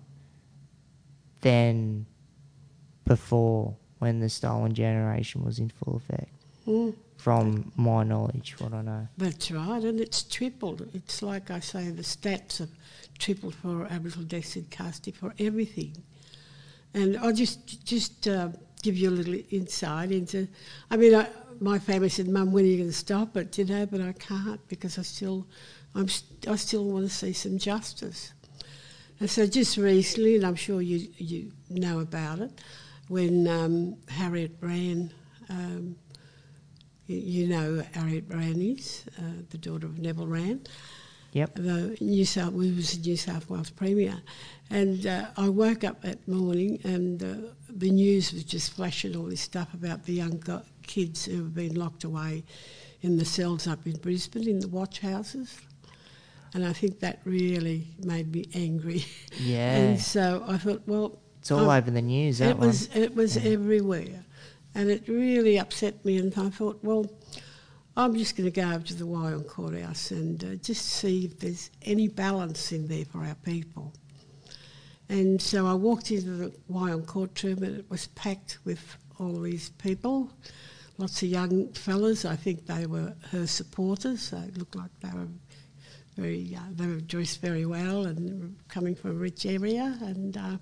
than before when the stolen generation was in full effect. Mm. From my knowledge, what I know. That's right, and it's tripled. It's like I say, the stats have tripled for Aboriginal deaths in custody for everything. And I'll just just uh, give you a little insight into. I mean, I, my family said, "Mum, when are you going to stop it?" You know, but I can't because I still, I'm, st- I still want to see some justice. And so just recently, and I'm sure you you know about it, when um, Harriet Brand. Um, You, you know who Harriet Brand is, uh, the daughter of Neville Rand. Yep. The New South, we was the New South Wales Premier. And uh, I woke up that morning and uh, the news was just flashing all this stuff about the young go- kids who have been locked away in the cells up in Brisbane, in the watch houses. And I think that really made me angry. Yeah. And so I thought, well... It's all I'm- over the news, that it one. was It was Yeah. everywhere. And it really upset me, and I thought, well, I'm just going to go over to the Wyong Courthouse and uh, just see if there's any balance in there for our people. And so I walked into the Wyong courtroom and it was packed with all these people, lots of young fellas. I think they were her supporters. They looked like they were very, uh, they were dressed very well and coming from a rich area. And... Uh,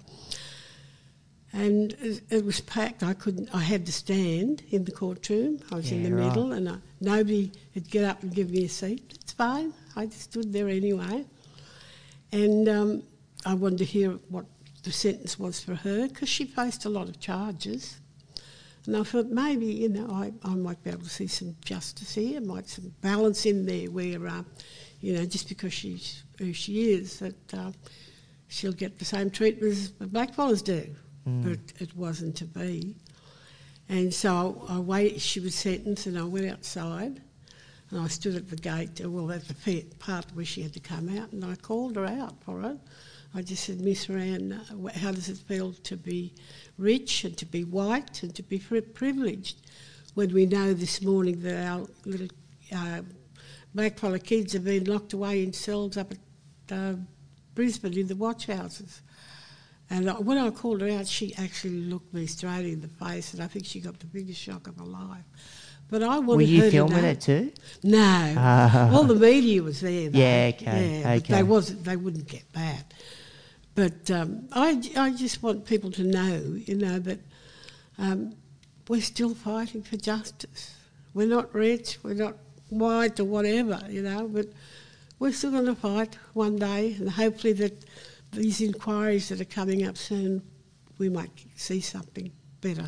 And it, it was packed. I couldn't. I had to stand in the courtroom. I was in Yeah, the right. middle, and I, nobody would get up and give me a seat. It's fine. I just stood there anyway, and um, I wanted to hear what the sentence was for her because she faced a lot of charges. And I thought maybe you know I, I might be able to see some justice here, might some balance in there where uh, you know just because she's who she is that uh, she'll get the same treatment as the blackfellas do. Mm. But it wasn't to be. And so I waited, she was sentenced and I went outside and I stood at the gate, well at the fair part where she had to come out, and I called her out for it. I just said, Miss Rand, how does it feel to be rich and to be white and to be privileged when we know this morning that our little uh, blackfella kids have been locked away in cells up at uh, Brisbane in the watch houses? And when I called her out, she actually looked me straight in the face, and I think she got the biggest shock of her life. But I wanted Were you her to filming know. it too? No. Ah. All the media was there, though. Yeah, okay, Yeah, but okay. they wasn't. They wouldn't get that. But um, I, I just want people to know, you know, that um, we're still fighting for justice. We're not rich, we're not white or whatever, you know, but we're still going to fight one day, and hopefully that these inquiries that are coming up soon, we might see something better.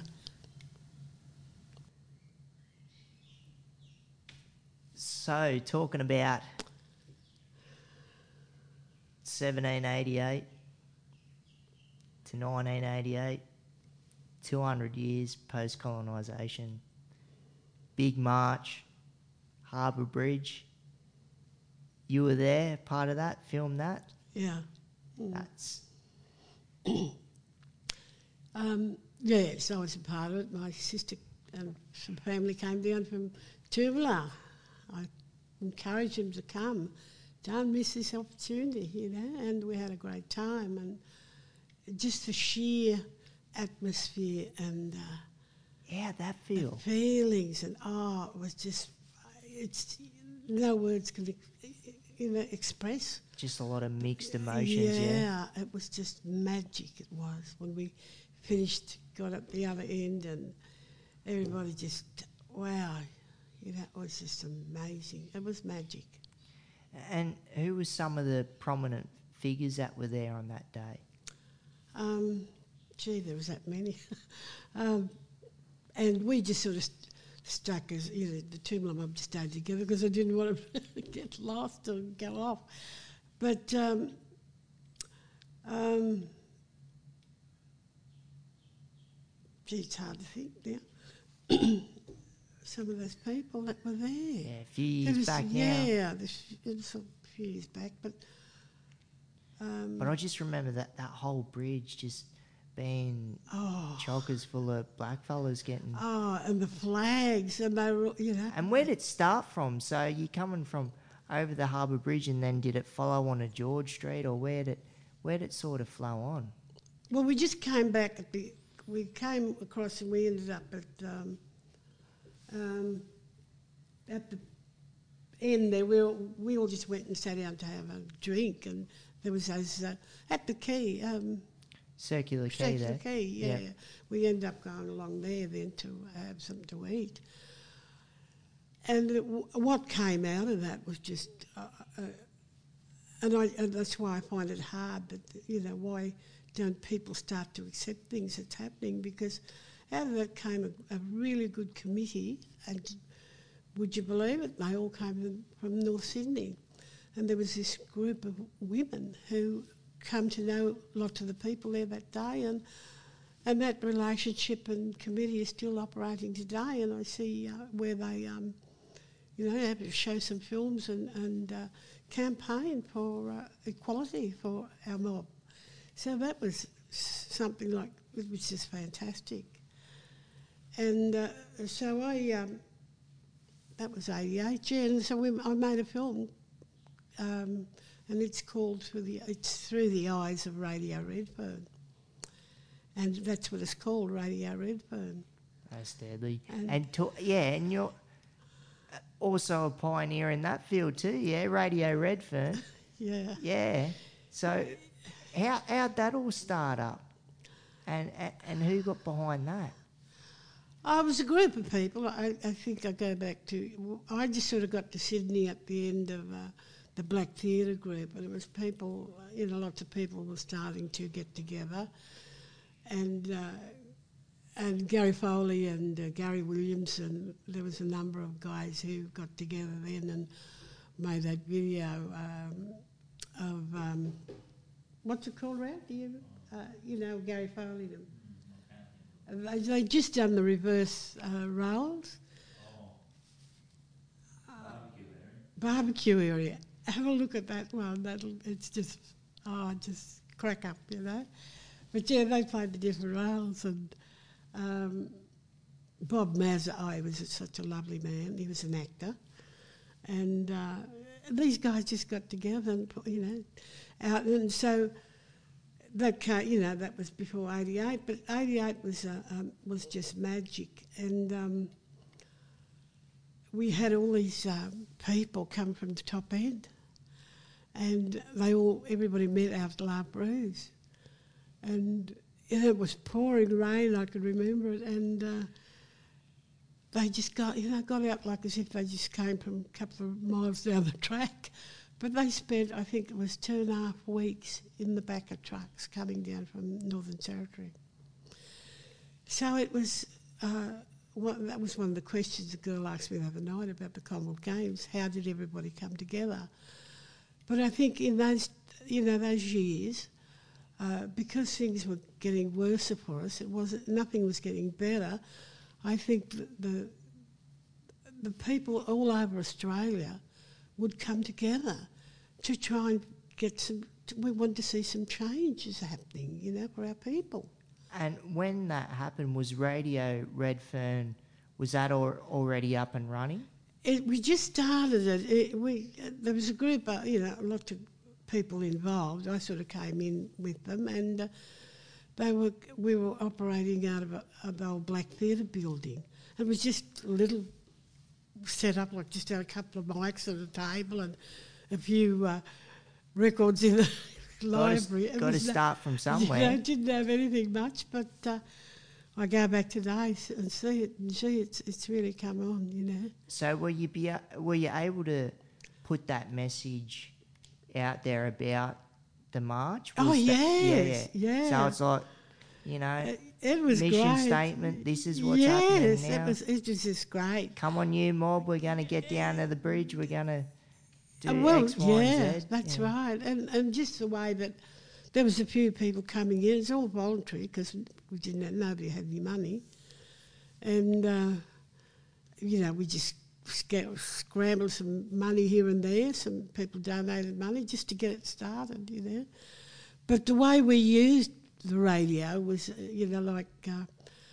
So, talking about seventeen eighty-eight to nineteen eighty-eight, two hundred years post-colonisation, big march, Harbour Bridge. You were there, part of that, filmed that. Yeah. That's Um, yes, I was a part of it. My sister and some family came down from Toowoomba. I encouraged them to come. Don't miss this opportunity, you know, and we had a great time. And just the sheer atmosphere and uh, Yeah, that feel. the feelings and oh, it was just, it's no words can you know, express. Just a lot of mixed emotions, yeah. Yeah, it was just magic. It was when we finished, got at the other end, and everybody just wow, you know, it was just amazing. It was magic. And who was some of the prominent figures that were there on that day? Um, gee, there was that many. um, and we just sort of st- stuck as, you know, the Toowoomba mob just stayed together because I didn't want to get lost or go off. But um, um, gee, it's hard to think now. Some of those people that were there. Yeah, a few years was, back yeah, now. Yeah, this, it was a few years back, but... Um, But I just remember that, that whole bridge just being oh, chockers full of black fellas getting... oh, and the flags, and they were, you know... And where did it start from? So you coming from over the Harbour Bridge, and then did it follow on to George Street, or where did where did it sort of flow on? Well, we just came back at the... We came across and we ended up at... Um, um, at the end there, we all, we all just went and sat down to have a drink, and there was those... Uh, at the quay... Um, Circular Quay Circular there. Quay, yeah. Yep. We ended up going along there then to have something to eat. And it, what came out of that was just... Uh, uh, and, I, and that's why I find it hard that, you know, why don't people start to accept things that's happening? Because out of that came a, a really good committee, and would you believe it? They all came from, from North Sydney. And there was this group of women who come to know lots of the people there that day, and and that relationship and committee is still operating today. And I see uh, where they, um, you know, have to show some films and, and uh, campaign for uh, equality for our mob. So that was something like, it was just fantastic. And uh, so I, um, that was eighty-eight, yeah, and so we, I made a film, um, and it's called through the it's through the eyes of Radio Redfern, and that's what it's called, Radio Redfern. That's deadly. And- And, to, yeah, and you're also a pioneer in that field too, yeah. Radio Redfern, Yeah. yeah. So how how'd that all start up, and and, and who got behind that? I was a group of people. I, I think I go back to... I just sort of got to Sydney at the end of uh, the Black Theatre group, and it was people, you know, lots of people were starting to get together. And uh, and Gary Foley and uh, Gary Williams, and there was a number of guys who got together then and made that video um, of... Um, what's it called, Ralph? Do you, uh, you know, Gary Foley... Them. They they just done the reverse uh, rails. Oh. Barbecue area. Barbecue area. Have a look at that one. That'll it's just oh just crack up, you know. But yeah, they played the different rails, and um, Bob Mazza, oh, he was such a lovely man. He was an actor, and uh, these guys just got together and you know, out and so. That ca- you know, that was before eighty-eight, but eighty-eight was uh, um, was just magic, and um, we had all these um, people come from the top end, and they all everybody met out at La Bruce, and you know, it was pouring rain. I could remember it, and uh, they just got you know got out like as if they just came from a couple of miles down the track. But they spent, I think it was two and a half weeks in the back of trucks coming down from Northern Territory. So it was, uh, one, that was one of the questions the girl asked me the other night about the Commonwealth Games. How did everybody come together? But I think in those, you know, those years, uh, because things were getting worse for us, it wasn't, nothing was getting better. I think the, the the people all over Australia would come together to try and get some... We wanted to see some changes happening, you know, for our people. And when that happened, was Radio Redfern, was that al- already up and running? It, we just started it. it we uh, there was a group, uh, you know, lots of people involved. I sort of came in with them, and uh, they were we were operating out of a, of the old Black Theatre building. It was just a little set up, like just had a couple of mics at a table and a few uh, records in the library. Got to start from somewhere. You know, didn't have anything much, but uh, I go back today and see it, and see it's it's really come on, you know. So were you be were you able to put that message out there about the march? Was Oh that, yes, yeah, yeah. yeah. So it's like, you know, It, it was mission great. statement. This is what's yes, happening now. Yes, it was it was just great. Come on, you mob. We're going to get down to the bridge. We're going to do Uh, well, X, Y, yeah, and Z. that's Yeah. right, and and just the way that there was a few people coming in. It's all voluntary because we didn't have, nobody had any money, and uh, you know we just sca- scrambled some money here and there. Some people donated money just to get it started, you know. But the way we used the radio was, uh, you know, like uh,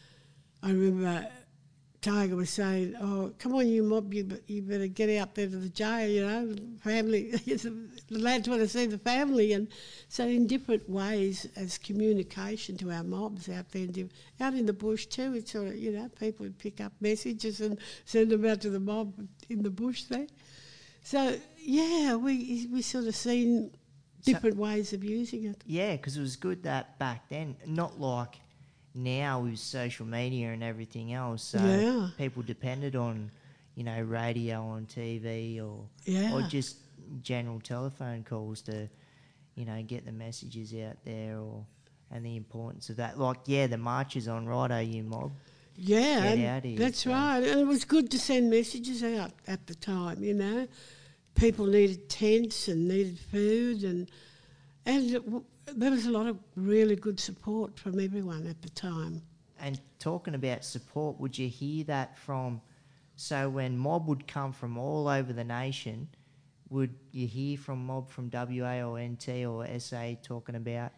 I remember Tiger was saying, "Oh, come on, you mob, you, be- you better get out there to the jail, you know, family, the lads want to see the family." And so in different ways as communication to our mobs out there, in diff- out in the bush too, it's sort of, you know, people would pick up messages and send them out to the mob in the bush there. So, yeah, we we sort of seen different ways of using it. Yeah, because it was good that back then, not like now with social media and everything else. So Yeah. people depended on, you know, radio and T V or Yeah. or just general telephone calls to, you know, get the messages out there, or and the importance of that. Like, yeah, the march is on, right, are you mob? Yeah, Get and out here, that's so. right. And it was good to send messages out at the time, you know. People needed tents and needed food, and and it, w- there was a lot of really good support from everyone at the time. And talking about support, would you hear that from, so when mob would come from all over the nation, would you hear from mob from W A or N T or S A talking about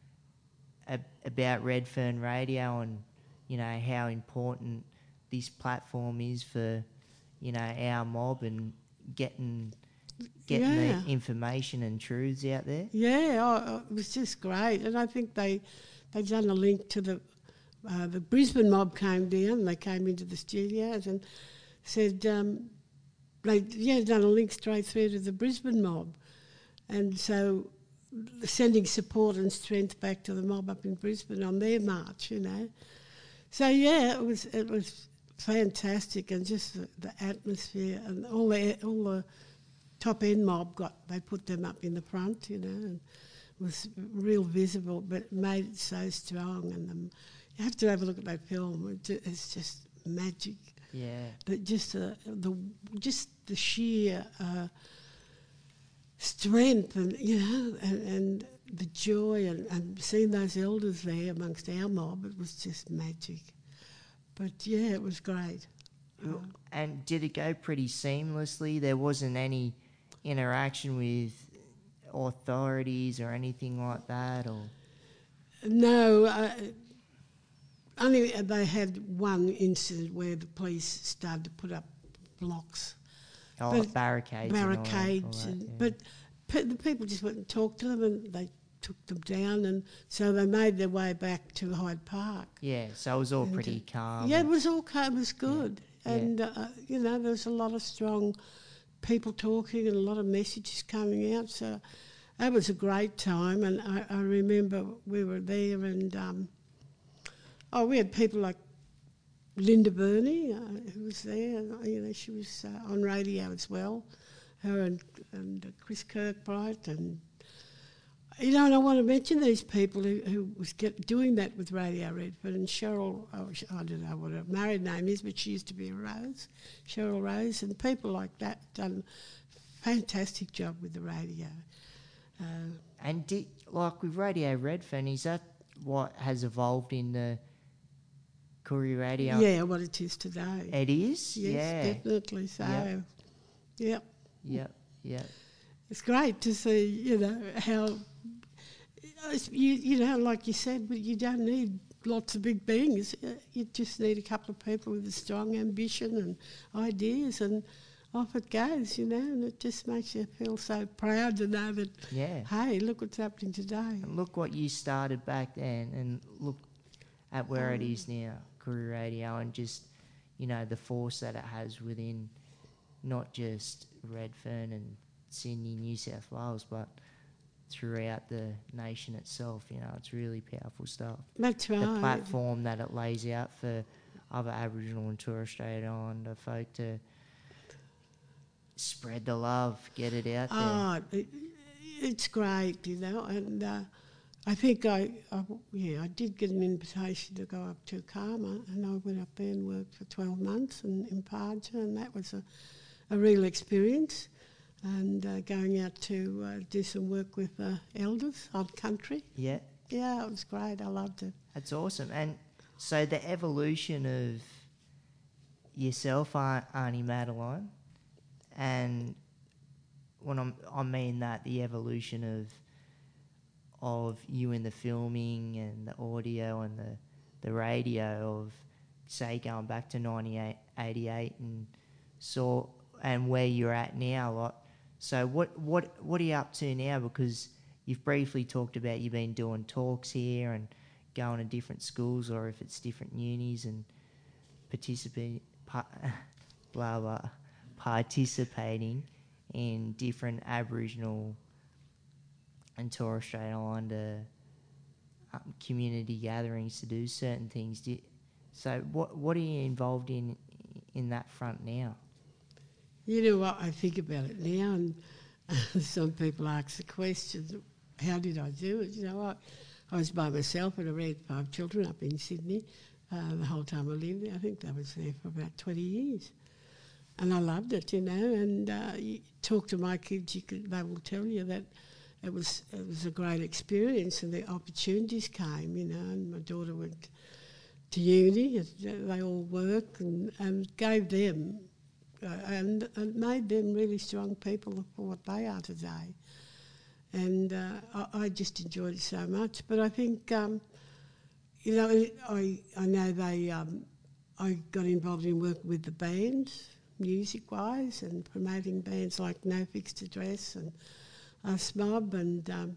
ab- about Redfern Radio and, you know, how important this platform is for, you know, our mob and getting getting Yeah. the information and truths out there? Yeah, oh, it was just great, and I think they they done a link to the uh, the Brisbane mob came down. They came into the studios and said um, they yeah done a link straight through to the Brisbane mob, and so sending support and strength back to the mob up in Brisbane on their march, you know. So yeah, it was it was fantastic, and just the, the atmosphere and all the all the top end mob got, they put them up in the front, you know, and it was real visible, but it made it so strong. And um, you have to have a look at that film. It ju- It's just magic. Yeah. But just the the just the sheer uh, strength, and you know, and, and the joy, and, and seeing those elders there amongst our mob, it was just magic. But yeah, it was great. Uh, And did it go pretty seamlessly? There wasn't any interaction with authorities or anything like that, or No, uh, only they had one incident where the police started to put up blocks, oh, But barricades, and all that- barricades, all that, and, yeah. but pe- the people just went and talked to them, and they took them down, and so they made their way back to Hyde Park. yeah, so it was all And, pretty uh, calm. Yeah, it was all calm. It was good, Yeah. and uh, you know there was a lot of strong people talking and a lot of messages coming out. So that was a great time, and I, I remember we were there, and um, oh, we had people like Linda Burney, uh, who was there. You know, she was uh, on radio as well. Her and, and Chris Kirkbright, and you know, and I want to mention these people who, who was get, doing that with Radio Redfern, and Cheryl, oh, I don't know what her married name is, but she used to be a Rose, Cheryl Rose, and people like that done a fantastic job with the radio. Uh, And did, like with Radio Redfern, is that what has evolved in the Courier Radio? yeah, what it is today. It is? Yes, yeah. definitely so. Yep. Yep. Yep, yep. It's great to see, you know, how, you, you know, like you said, but you don't need lots of big things. Uh, You just need a couple of people with a strong ambition and ideas, and off it goes, you know, and it just makes you feel so proud to know that, Yeah. hey, look what's happening today. And look what you started back then, and look at where it is now, Koori Radio, and just, you know, the force that it has within not just Redfern and Sydney, New South Wales, but throughout the nation itself. You know, it's really powerful stuff. That's right. The platform that it lays out for other Aboriginal and Torres Strait Islander folk to spread the love, get it out there. Oh, it, it's great, you know, and uh, I think I, I, yeah, I did get an invitation to go up to Karma, and I went up there and worked for twelve months in, in Parja, and that was a, a real experience. And uh, going out to uh, do some work with uh, elders on country. Yeah. Yeah, it was great. I loved it. That's awesome. And so the evolution of yourself, Aunt, Auntie Madeline, and when I'm, I mean that, the evolution of of you in the filming and the audio and the, the radio of, say, going back to nineteen eighty-eight and saw and where you're at now. Like, so what what what are you up to now? Because you've briefly talked about you've been doing talks here and going to different schools, or if it's different unis, and participating, blah blah, participating in different Aboriginal and Torres Strait Islander um, community gatherings to do certain things. Do you, so what what are you involved in in that front now? You know what, I think about it now, and some people ask the question, how did I do it? You know, I, I was by myself and I raised five children up in Sydney uh, the whole time I lived there. I think I was there for about twenty years. And I loved it, you know, and uh, you talk to my kids, you could, they will tell you that it was it was a great experience, and the opportunities came, you know, and my daughter went to uni, and they all work, and, and gave them, uh, and, and made them really strong people for what they are today. And uh, I, I just enjoyed it so much. But I think, um, you know, I I know they, um, I got involved in work with the bands, music-wise, and promoting bands like No Fixed Address and Us Mob, and um,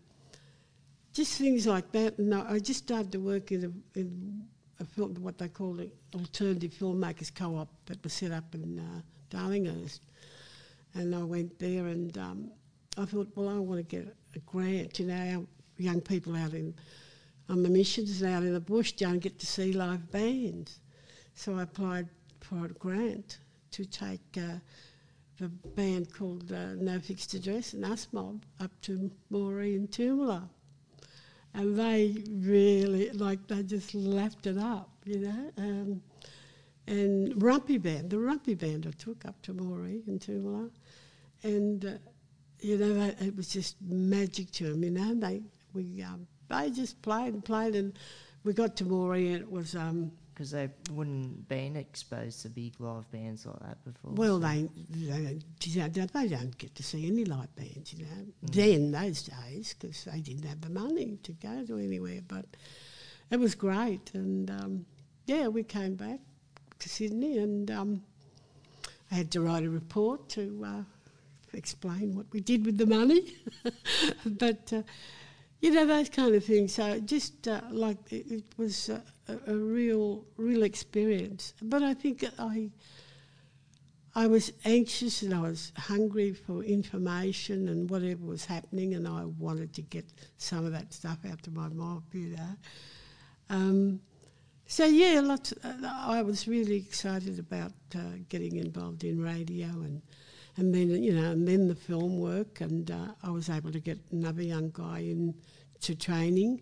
just things like that. And I, I just started to work in a, in a film, what they call an alternative filmmakers co-op that was set up in uh, Darlinghurst. And I went there, and um, I thought, well, I want to get a grant. You know, our young people out in on the missions and out in the bush don't get to see live bands. So I applied for a grant to take uh, the band called uh, No Fixed Address and Us Mob up to Moree and Toomala. And they really, like, they just lapped it up, you know. Um, and Rumpy Band, the Rumpy Band I took up to Moree and Toomala. And, uh, you know, they, it was just magic to them, you know. They we um, they just played and played, and we got to Moree and it was... Um, Because they wouldn't been exposed to big live bands like that before. Well, so. they, they they don't get to see any live bands, you know. Mm. Then, those days, because they didn't have the money to go to anywhere. But it was great. And, um, yeah, we came back to Sydney, and um, I had to write a report to uh, explain what we did with the money. But... Uh, You know, those kind of things. So just uh, like it, it was a, a real, real experience. But I think I, I was anxious and I was hungry for information and whatever was happening, and I wanted to get some of that stuff out to my mob, you know. Um, so yeah, lots. Uh, I was really excited about uh, getting involved in radio and. And then, you know, and then the film work, and uh, I was able to get another young guy into training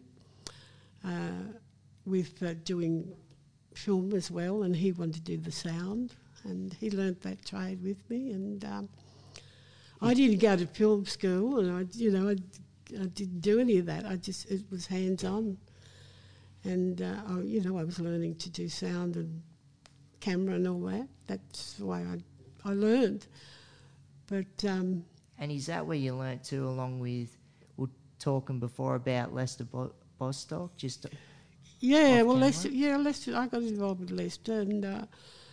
uh, with uh, doing film as well, and he wanted to do the sound, and he learnt that trade with me. And um, I didn't go to film school, and I, you know, I, I didn't do any of that. I just it was hands on, and uh, I, you know, I was learning to do sound and camera and all that. That's the way I I learned. But, um, and is that where you learnt too, along with, we were talking before about Lester Bo- Bostock? Just to... Yeah, off well, camera? Lester, yeah, Lester, I got involved with Lester, and uh,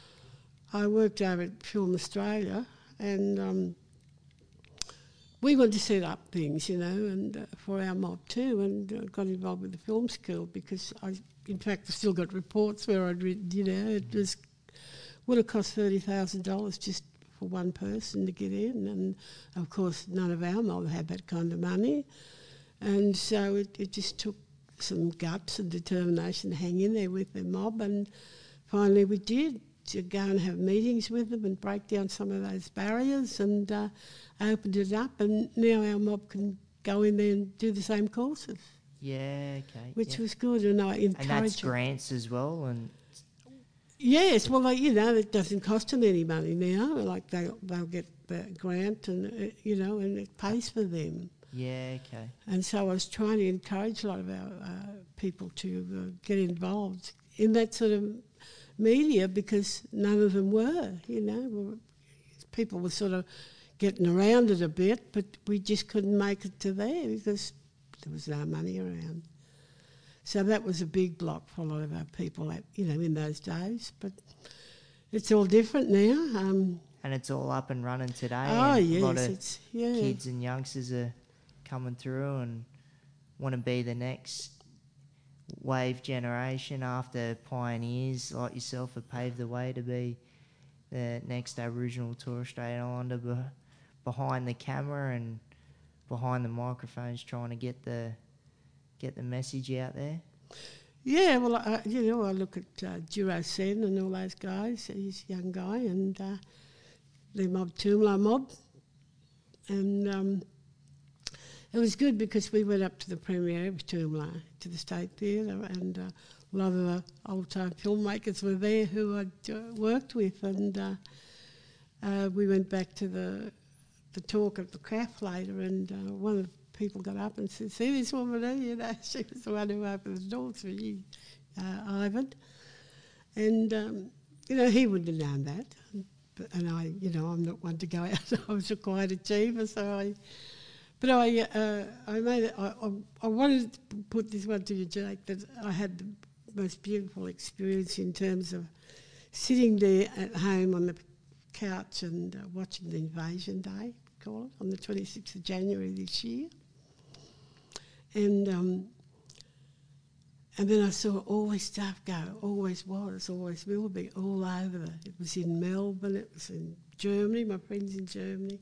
I worked over at Film Australia, and um, we wanted to set up things, you know, and uh, for our mob too, and uh, got involved with the film school because I, in fact, I've still got reports where I'd written, you know, it was would have cost thirty thousand dollars just for one person to get in, and of course none of our mob had that kind of money, and so it, it just took some guts and determination to hang in there with the mob, and finally we did, to go and have meetings with them and break down some of those barriers, and uh, opened it up, and now our mob can go in there and do the same courses, Yeah, okay. which yeah. was good, and I encourage And that's it. grants as well, and Yes, well, like, you know, it doesn't cost them any money now. Like they they'll get the grant, and uh, you know, and it pays for them. yeah, okay. And so I was trying to encourage a lot of our uh, people to uh, get involved in that sort of media, because none of them were. You know, were, people were sort of getting around it a bit, but we just couldn't make it to there because there was no money around. So that was a big block for a lot of our people, at, you know, in those days. But it's all different now. Um, And it's all up and running today. oh and yes, a lot of it's yeah. kids and youngsters are coming through and want to be the next wave generation after pioneers like yourself have paved the way to be the next Aboriginal Torres Strait Islander be- behind the camera and behind the microphones, trying to get the get the message out there. Yeah, well, I, you know, I look at uh, Duro Sen and all those guys. He's a young guy, and uh, the mob, Toomla mob. And um, it was good because we went up to the premiere of Toomla, to the State Theatre, and uh, a lot of the old-time filmmakers were there who I'd uh, worked with. And uh, uh, we went back to the the talk at the craft later, and uh, one of the people got up and said, "See this woman there? You know, she was the one who opened the doors for you, uh, Ivan." And um, you know, he wouldn't have known that. But, and I, you know, I'm not one to go out. I was a quiet achiever, so I. But I, uh, I made it. I, I, I wanted to put this one to you, Jake, that I had the most beautiful experience in terms of sitting there at home on the couch and uh, watching the Invasion Day, call it, on the twenty-sixth of January this year. And um, and then I saw all this stuff go, always was, always will be, all over. The, it was in Melbourne, it was in Germany, my friends in Germany,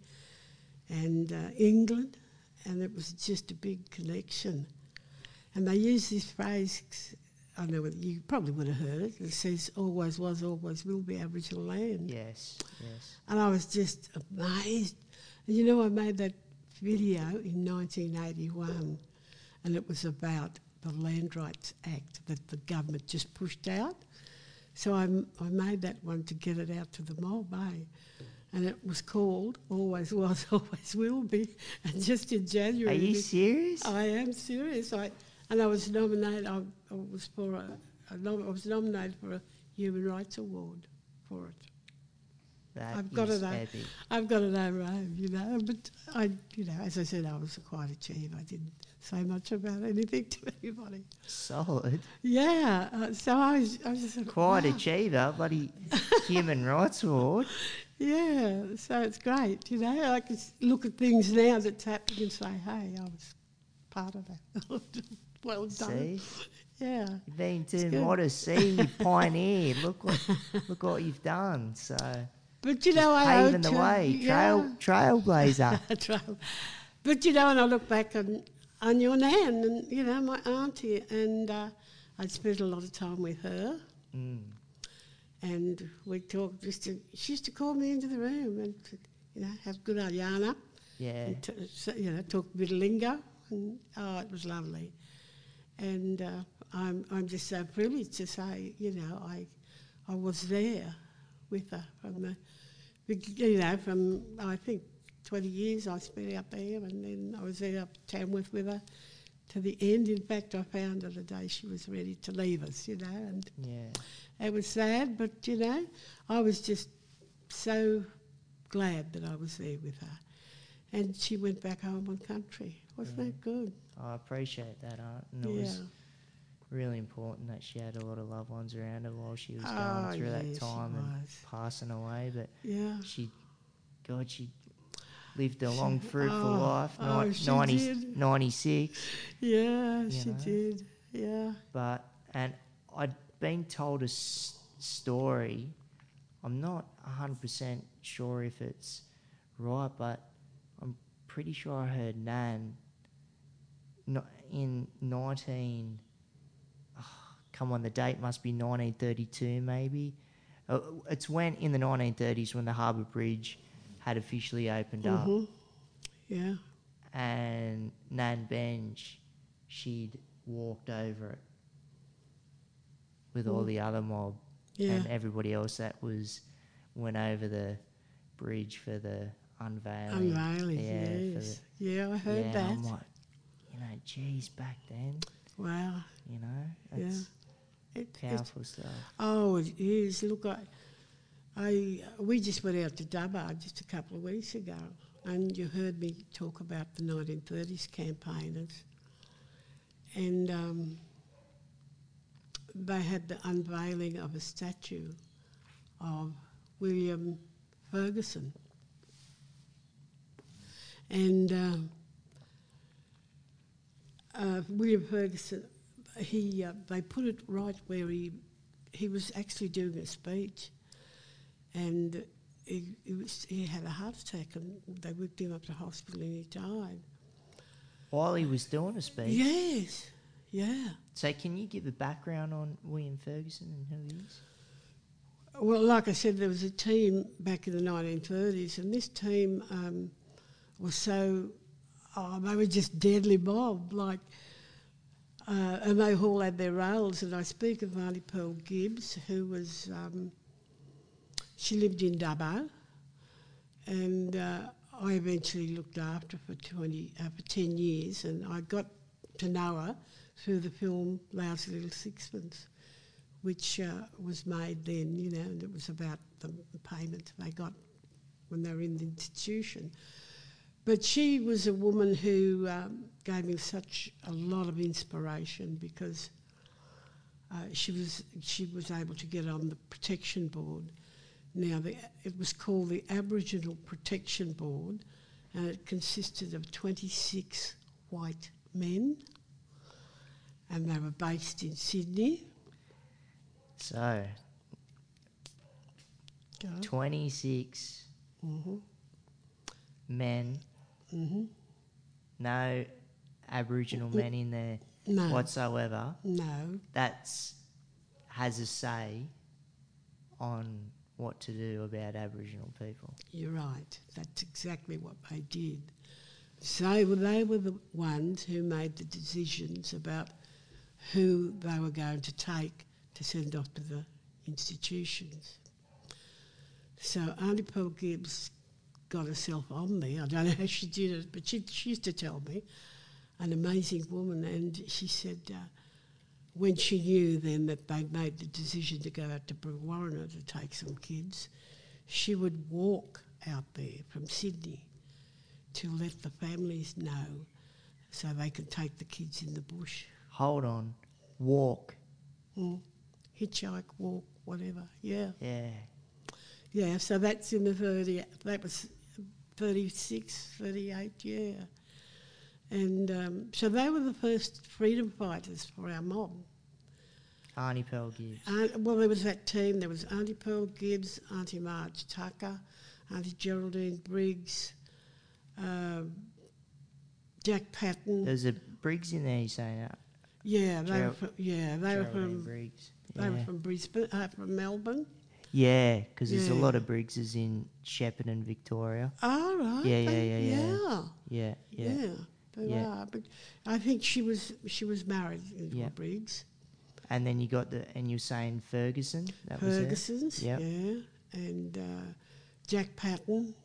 and uh, England, and it was just a big connection. And they use this phrase, I don't know whether you probably would have heard it, it says, always was, always will be Aboriginal land. Yes, yes. And I was just amazed. And you know, I made that video in nineteen eighty-one, and it was about the Land Rights Act that the government just pushed out. So I, I made that one to get it out to the mob, eh? And it was called Always Was, Always Will Be. And just in January... Are you serious? I am serious. I And I was nominated, I, I was for a, a nom- I was nominated for a Human Rights Award for it. That I've got is it. epic. I've got it over home, you know. But I, you know, as I said, I was a quiet achiever. I didn't say much about anything to anybody. Solid. Yeah. Uh, so I was, I was just like, Quite wow. achiever, bloody Human Rights Award. Yeah. So it's great, you know. I can s- look at things now that's happening and say, hey, I was part of that. Well done. See? Yeah. You've been It's too good. modest. See, you pioneered. Look what, look what you've done. So, But you just know, I owe paving the to- way. Trail, trailblazer. Trail. But you know, and I look back on, on your nan and, you know, my auntie, and uh, I'd spent a lot of time with her, Mm. and we talked just to, she used to call me into the room and, you know, have good old yarn up, Yeah. and t- so, you know, talk a bit of lingo, and oh, it was lovely. And uh, I'm I'm just so privileged to say, you know, I I was there with her from the, beg- you know, from I think twenty years I spent out there, and then I was there up at Tamworth with her to the end. In fact, I found her the day she was ready to leave us, you know, and Yeah. it was sad, but, you know, I was just so glad that I was there with her. And she went back home on country. Wasn't Yeah. that good? I appreciate that, Art. And it Yeah. was really important that she had a lot of loved ones around her while she was Oh, going through yeah, that she time and was. passing away. But Yeah. she, God, she lived a long, She- fruitful oh, life. oh, Ni- she ninety, did. ninety-six. Yeah, You she know. did. Yeah. But, and I'd been told a s- story. I'm not one hundred percent sure if it's right, but I'm pretty sure I heard Nan no- in nineteen... Oh, come on, the date must be nineteen thirty-two maybe. Uh, it's when, in the nineteen thirties, when the Harbour Bridge had officially opened up. Mm-hmm. Yeah. And Nan Benj, she'd walked over it with all Mm. the other mob Yeah. and everybody else that was went over the bridge for the unveiling. Unveiling, yeah, yes. For Yeah, I the, heard yeah, that. I'm like, you know, geez, back then, Wow. you know, Yeah. that's It, powerful stuff. Oh, it is. Look, I, I, we just went out to Dubbo just a couple of weeks ago, and you heard me talk about the nineteen thirties campaigners, and um, they had the unveiling of a statue of William Ferguson, and um, uh, William Ferguson. He uh, they put it right where he he was actually doing a speech, and he, he, was, he had a heart attack, and they whipped him up to hospital, and he died. While he was doing a speech. Yes, yeah. So can you give a background on William Ferguson and who he is? Well, like I said, there was a team back in the nineteen thirties, and this team um, was so oh, they were just deadly mob, like. Uh, and they all had their roles, and I speak of Auntie Pearl Gibbs, who was, um, she lived in Dubbo, and uh, I eventually looked after her for twenty, uh, for ten years, and I got to know her through the film Lousy Little Sixpence, which uh, was made then, you know, and it was about the payment they got when they were in the institution. But she was a woman who um, gave me such a lot of inspiration because uh, she was she was able to get on the protection board. Now, the, it was called the Aboriginal Protection Board, and it consisted of twenty-six white men, and they were based in Sydney. So, Go. twenty-six Mm-hmm. men, Mm-hmm. no Aboriginal men in there No. whatsoever. No. That's has a say on what to do about Aboriginal people. You're right. That's exactly what they did. So they were the ones who made the decisions about who they were going to take to send off to the institutions. So Auntie Pearl Gibbs got herself on there. I don't know how she did it, but she, she used to tell me, an amazing woman, and she said uh, when she knew then that they'd made the decision to go out to Brewarrina to take some kids, she would walk out there from Sydney to let the families know so they could take the kids in the bush. Hold on, walk. Mm. Hitchhike, walk, whatever, yeah. Yeah. Yeah, so that's in the thirty, that was thirty-six, thirty-eight, yeah. And um, so they were the first freedom fighters for our mob. Auntie Pearl Gibbs. Uh, well, there was that team. There was Auntie Pearl Gibbs, Auntie Marge Tucker, Auntie Geraldine Briggs, um, Jack Patton. There's a Briggs in there, you saying that? Yeah, they Ger- were from, yeah, they were Geraldine from Briggs. they Yeah. were from Brisbane, uh, from Melbourne. Yeah, because there's a Yeah. lot of Briggses in Shepparton, Victoria. Oh, right. Yeah, yeah, they- yeah, yeah. yeah. Yeah, yeah. Yeah, they Yeah. are. But I think she was she was married into Yeah. a Briggs. And then you got the, and you're saying Ferguson? That was it? Ferguson's, Yep. yeah, and uh, Jack Patton,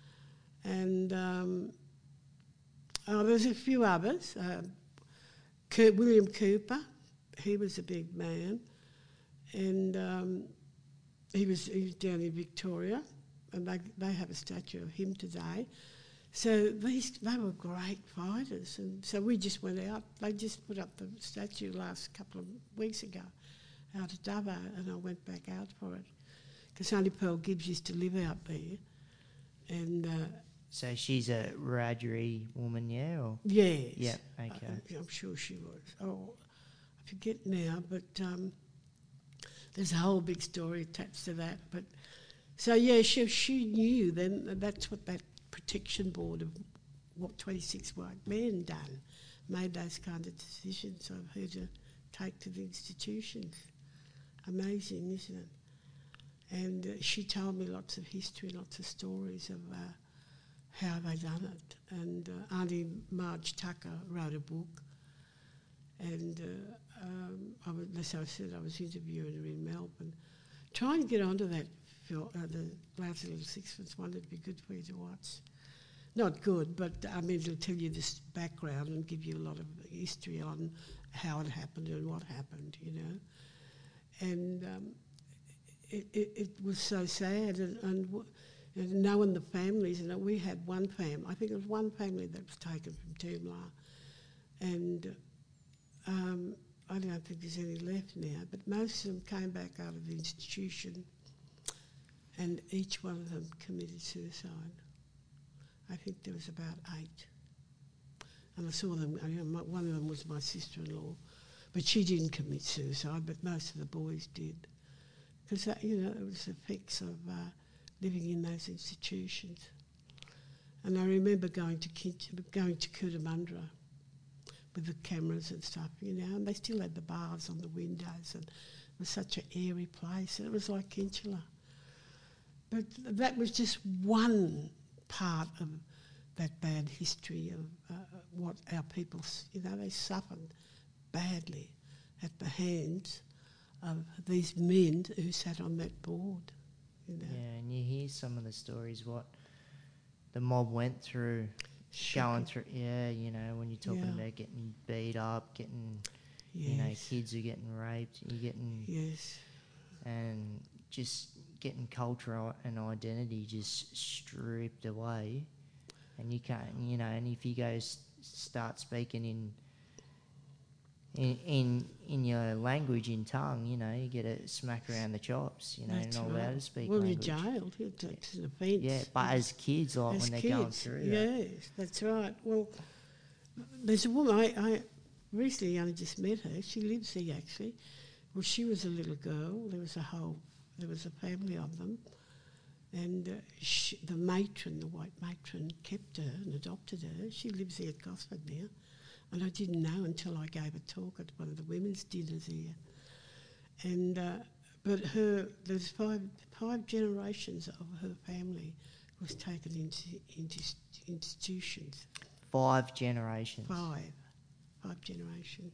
and um, oh, there's a few others. Uh, Kurt, William Cooper, he was a big man, and um, he was he was down in Victoria, and they they have a statue of him today. So these they were great fighters, and so we just went out. They just put up the statue last couple of weeks ago out at Dubbo, and I went back out for it because only Pearl Gibbs used to live out there, and uh, So she's a Wiradjuri woman, yeah? Or? yes, Yep, okay. I, I'm sure she was. Oh, I forget now, but um, there's a whole big story attached to that. But so yeah, she she knew then that that's what that protection board of what twenty-six white men done, made those kind of decisions of who to take to the institutions. Amazing, isn't it? And uh, she told me lots of history, lots of stories of uh, how they done it. And uh, Auntie Marge Tucker wrote a book, and uh, um, I was, as I said, I was interviewing her in Melbourne. Trying to get onto that, Phil, uh, the Lousy Little Sixpence one, it'd be good for you to watch. Not good, but I mean, it'll tell you this background and give you a lot of history on how it happened and what happened, you know. And um, it, it, it was so sad, and, and, w- and knowing the families, and we had one family, I think it was one family that was taken from Toomla, and um, I don't think there's any left now, but most of them came back out of the institution, and each one of them committed suicide. I think there was about eight. And I saw them, I know, one of them was my sister-in-law, but she didn't commit suicide, but most of the boys did. Because, you know, it was the effects of uh, living in those institutions. And I remember going to Kinch- going to Cootamundra with the cameras and stuff, you know, and they still had the bars on the windows, and it was such an airy place, and it was like Kinchela. But that was just one part of that bad history of uh, what our people, you know, they suffered badly at the hands of these men who sat on that board, you know. Yeah, and you hear some of the stories, what the mob went through, going through, yeah, you know, when you're talking Yeah. about getting beat up, getting, Yes. you know, kids are getting raped, you're getting, Yes. and just getting culture and identity just stripped away, and you can't, you know, and if you go s- start speaking in in in in your language, in tongue, you know, you get a smack around the chops, you know, That's you're not right. allowed to speak well, language. you're jailed. It's, it's an offence. Yeah, but as kids, like As when they're kids, going through that. yes, that's right. Well, there's a woman, I, I recently only just met her. She lives here, actually. Well, she was a little girl. There was a whole, there was a family of them. And uh, she, the matron, the white matron, kept her and adopted her. She lives here at Gosford now. And I didn't know until I gave a talk at one of the women's dinners here. And uh, but her, there's five five generations of her family was taken into, into institutions. Five generations. Five, five generations,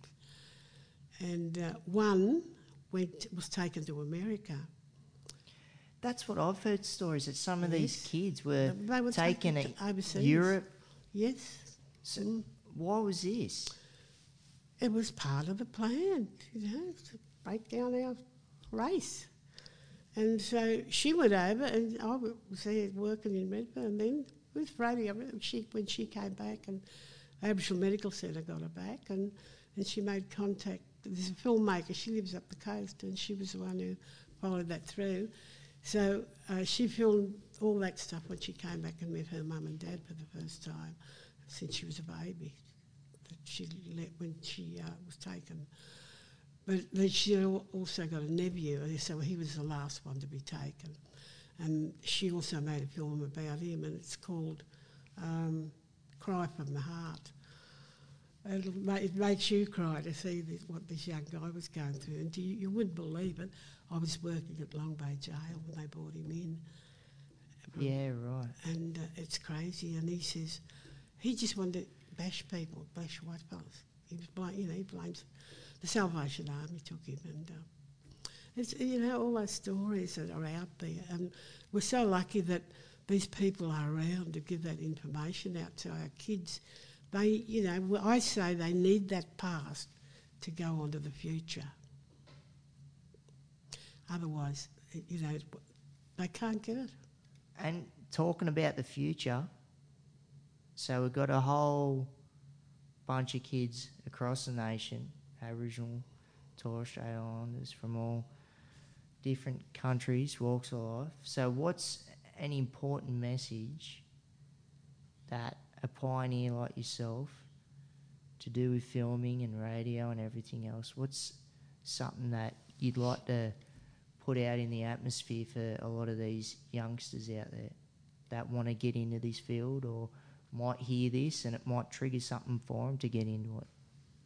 and uh, one went was taken to America. That's what I've heard stories that some of these Yes. kids were, They were taken taken to to overseas. Europe. Yes, So Mm. why was this? it was part of the plan, you know, to break down our race. And so she went over, and I was there working in Redfern then with Freddie. I mean, she, when she came back, and Aboriginal Medical Centre got her back, and, and she made contact. There's a filmmaker, she lives up the coast, and she was the one who followed that through. So uh, she filmed all that stuff when she came back and met her mum and dad for the first time since she was a baby, that she let when she uh, was taken. But then she also got a nephew, so he was the last one to be taken. And she also made a film about him, and it's called um, Cry from the Heart. It'll make, it makes you cry to see this, what this young guy was going through. And you, you wouldn't believe it. I was working at Long Bay Jail when they brought him in. Yeah, right. And uh, it's crazy. And he says he just wanted to bash people, bash white fellas. He was, bl- you know, he blames the Salvation Army took him, and uh, it's, you know, all those stories that are out there. And we're so lucky that these people are around to give that information out to our kids. They, you know, I say they need that past to go on to the future. Otherwise, you know, they can't get it. And talking about the future, So we've got a whole bunch of kids across the nation, Aboriginal, Torres Strait Islanders from all different countries, walks of life. So what's an important message that a pioneer like yourself, to do with filming and radio and everything else, what's something that you'd like to put out in the atmosphere for a lot of these youngsters out there that want to get into this field or might hear this and it might trigger something for them to get into it?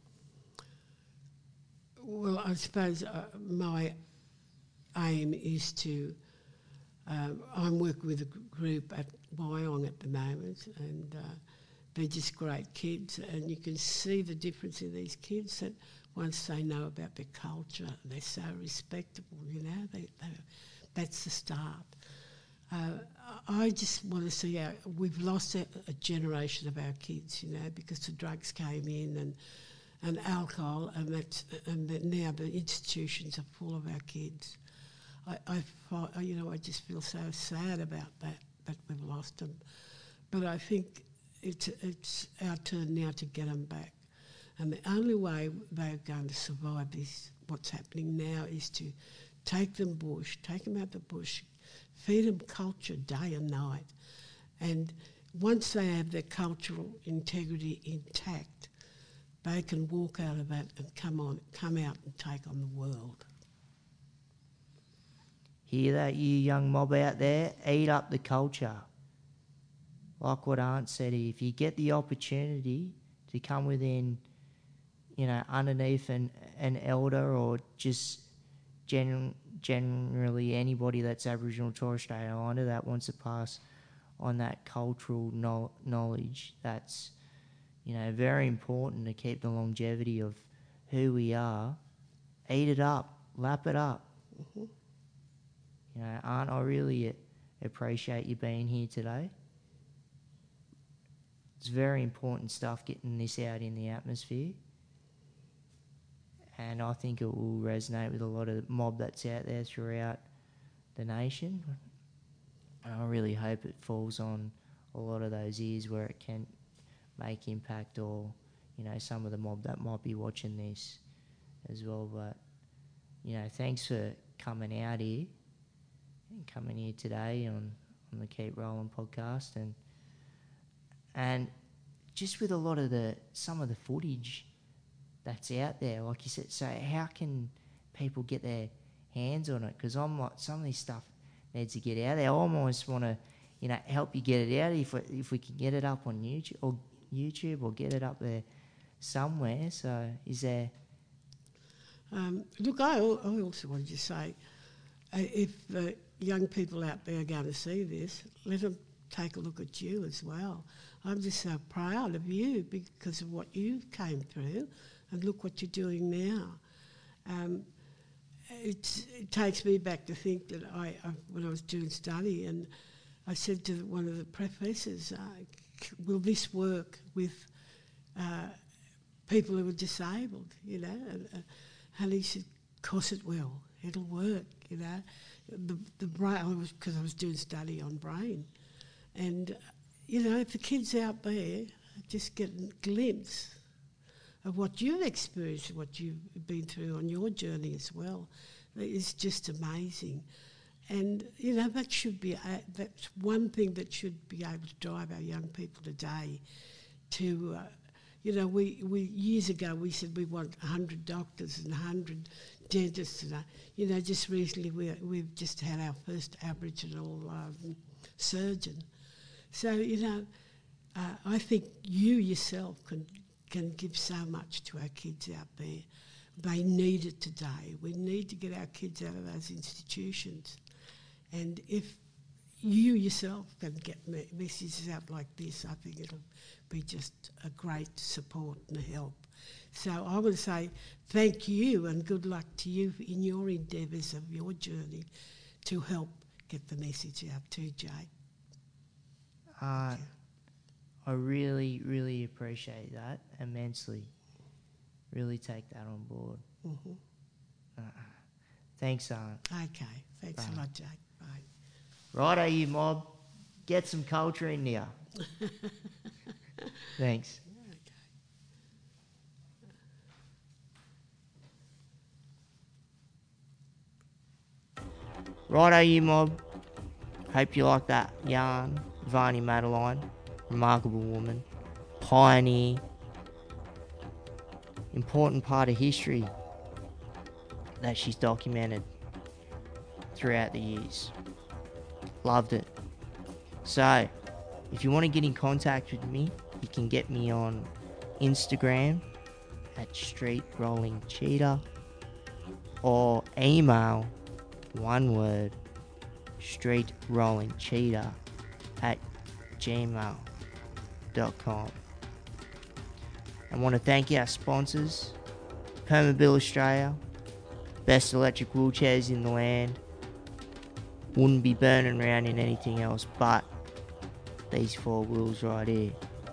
Well, I suppose uh, my aim is to, um, I'm working with a group at Wyong at the moment, and uh, they're just great kids, and you can see the difference in these kids that once they know about their culture, they're so respectable, you know, they, they, that's the start. Uh, I just want to see our, we've lost a, a generation of our kids, you know, because the drugs came in and and alcohol, and that's and that now the institutions are full of our kids. I, I, fi- you know, I just feel so sad about that that we've lost them, but I think it's it's our turn now to get them back, and the only way they're going to survive this, what's happening now, is to take them bush, take them out the bush, feed them culture day and night, and once they have their cultural integrity intact, they can walk out of that and come on, come out and take on the world. Hear that, you young mob out there? Eat up the culture. Like what Aunt said, if you get the opportunity to come within, you know, underneath an, an elder or just gen, generally anybody that's Aboriginal Torres Strait Islander that wants to pass on that cultural no, knowledge, that's, you know, very important to keep the longevity of who we are. Eat it up, lap it up. Mm-hmm. You know, Aunt, I really appreciate you being here today. It's very important stuff, getting this out in the atmosphere. And I think it will resonate with a lot of the mob that's out there throughout the nation. And I really hope it falls on a lot of those ears where it can make impact, or, you know, some of the mob that might be watching this as well. But, you know, thanks for coming out here and coming here today on, on the Keep Rolling podcast, and and just with a lot of the some of the footage that's out there, like you said, so how can people get their hands on it? Because I'm like, some of this stuff needs to get out there. I almost want to, you know, help you get it out if we, if we can get it up on YouTube or YouTube or get it up there somewhere. So is there? Um, look, I, al- I also wanted to say, uh, if uh, young people out there are going to see this, let them take a look at you as well. I'm just so proud of you because of what you came through, and look what you're doing now. Um, it's, it takes me back to think that I, I, when I was doing study, and I said to one of the professors, uh, will this work with uh, people who are disabled, you know? And, uh, and he said, of course it will. It'll work, you know. The the brain, because I, I was doing study on brain, and uh, you know, if the kids out there just get a glimpse of what you've experienced, what you've been through on your journey as well, it's just amazing. And you know, that should be uh, that's one thing that should be able to drive our young people today to. Uh, You know, we, we years ago we said we want one hundred doctors and one hundred dentists. And, uh, you know, just recently we, we've just had our first Aboriginal um, surgeon. So, you know, uh, I think you yourself can, can give so much to our kids out there. They need it today. We need to get our kids out of those institutions. And if you yourself can get me- messages out like this, I think it'll be just a great support and help. So I want to say thank you and good luck to you in your endeavours of your journey to help get the message out too, Jake. Uh, I really, really appreciate that immensely. Really take that on board. Mm-hmm. Uh, thanks, Aunt. Okay, thanks Bye. a lot, Jake. Bye. Righto, you mob. Get some culture in there. Thanks. Righto, you mob. Hope you like that yarn. Varney Madeline, remarkable woman, pioneer, important part of history that she's documented throughout the years. Loved it. So, if you want to get in contact with me, you can get me on Instagram at Street Rolling Cheetah or email, one word, Street Rolling Cheetah at gmail dot com. I want to thank our sponsors, Permobil Australia, best electric wheelchairs in the land. Wouldn't be burning around in anything else but these four wheels right here.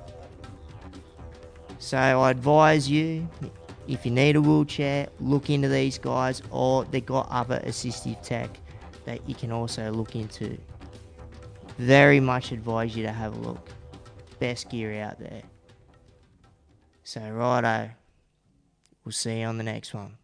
So I advise you, if you need a wheelchair, look into these guys, or they've got other assistive tech that you can also look into. Very much advise you to have a look. Best gear out there. So righto, we'll see you on the next one.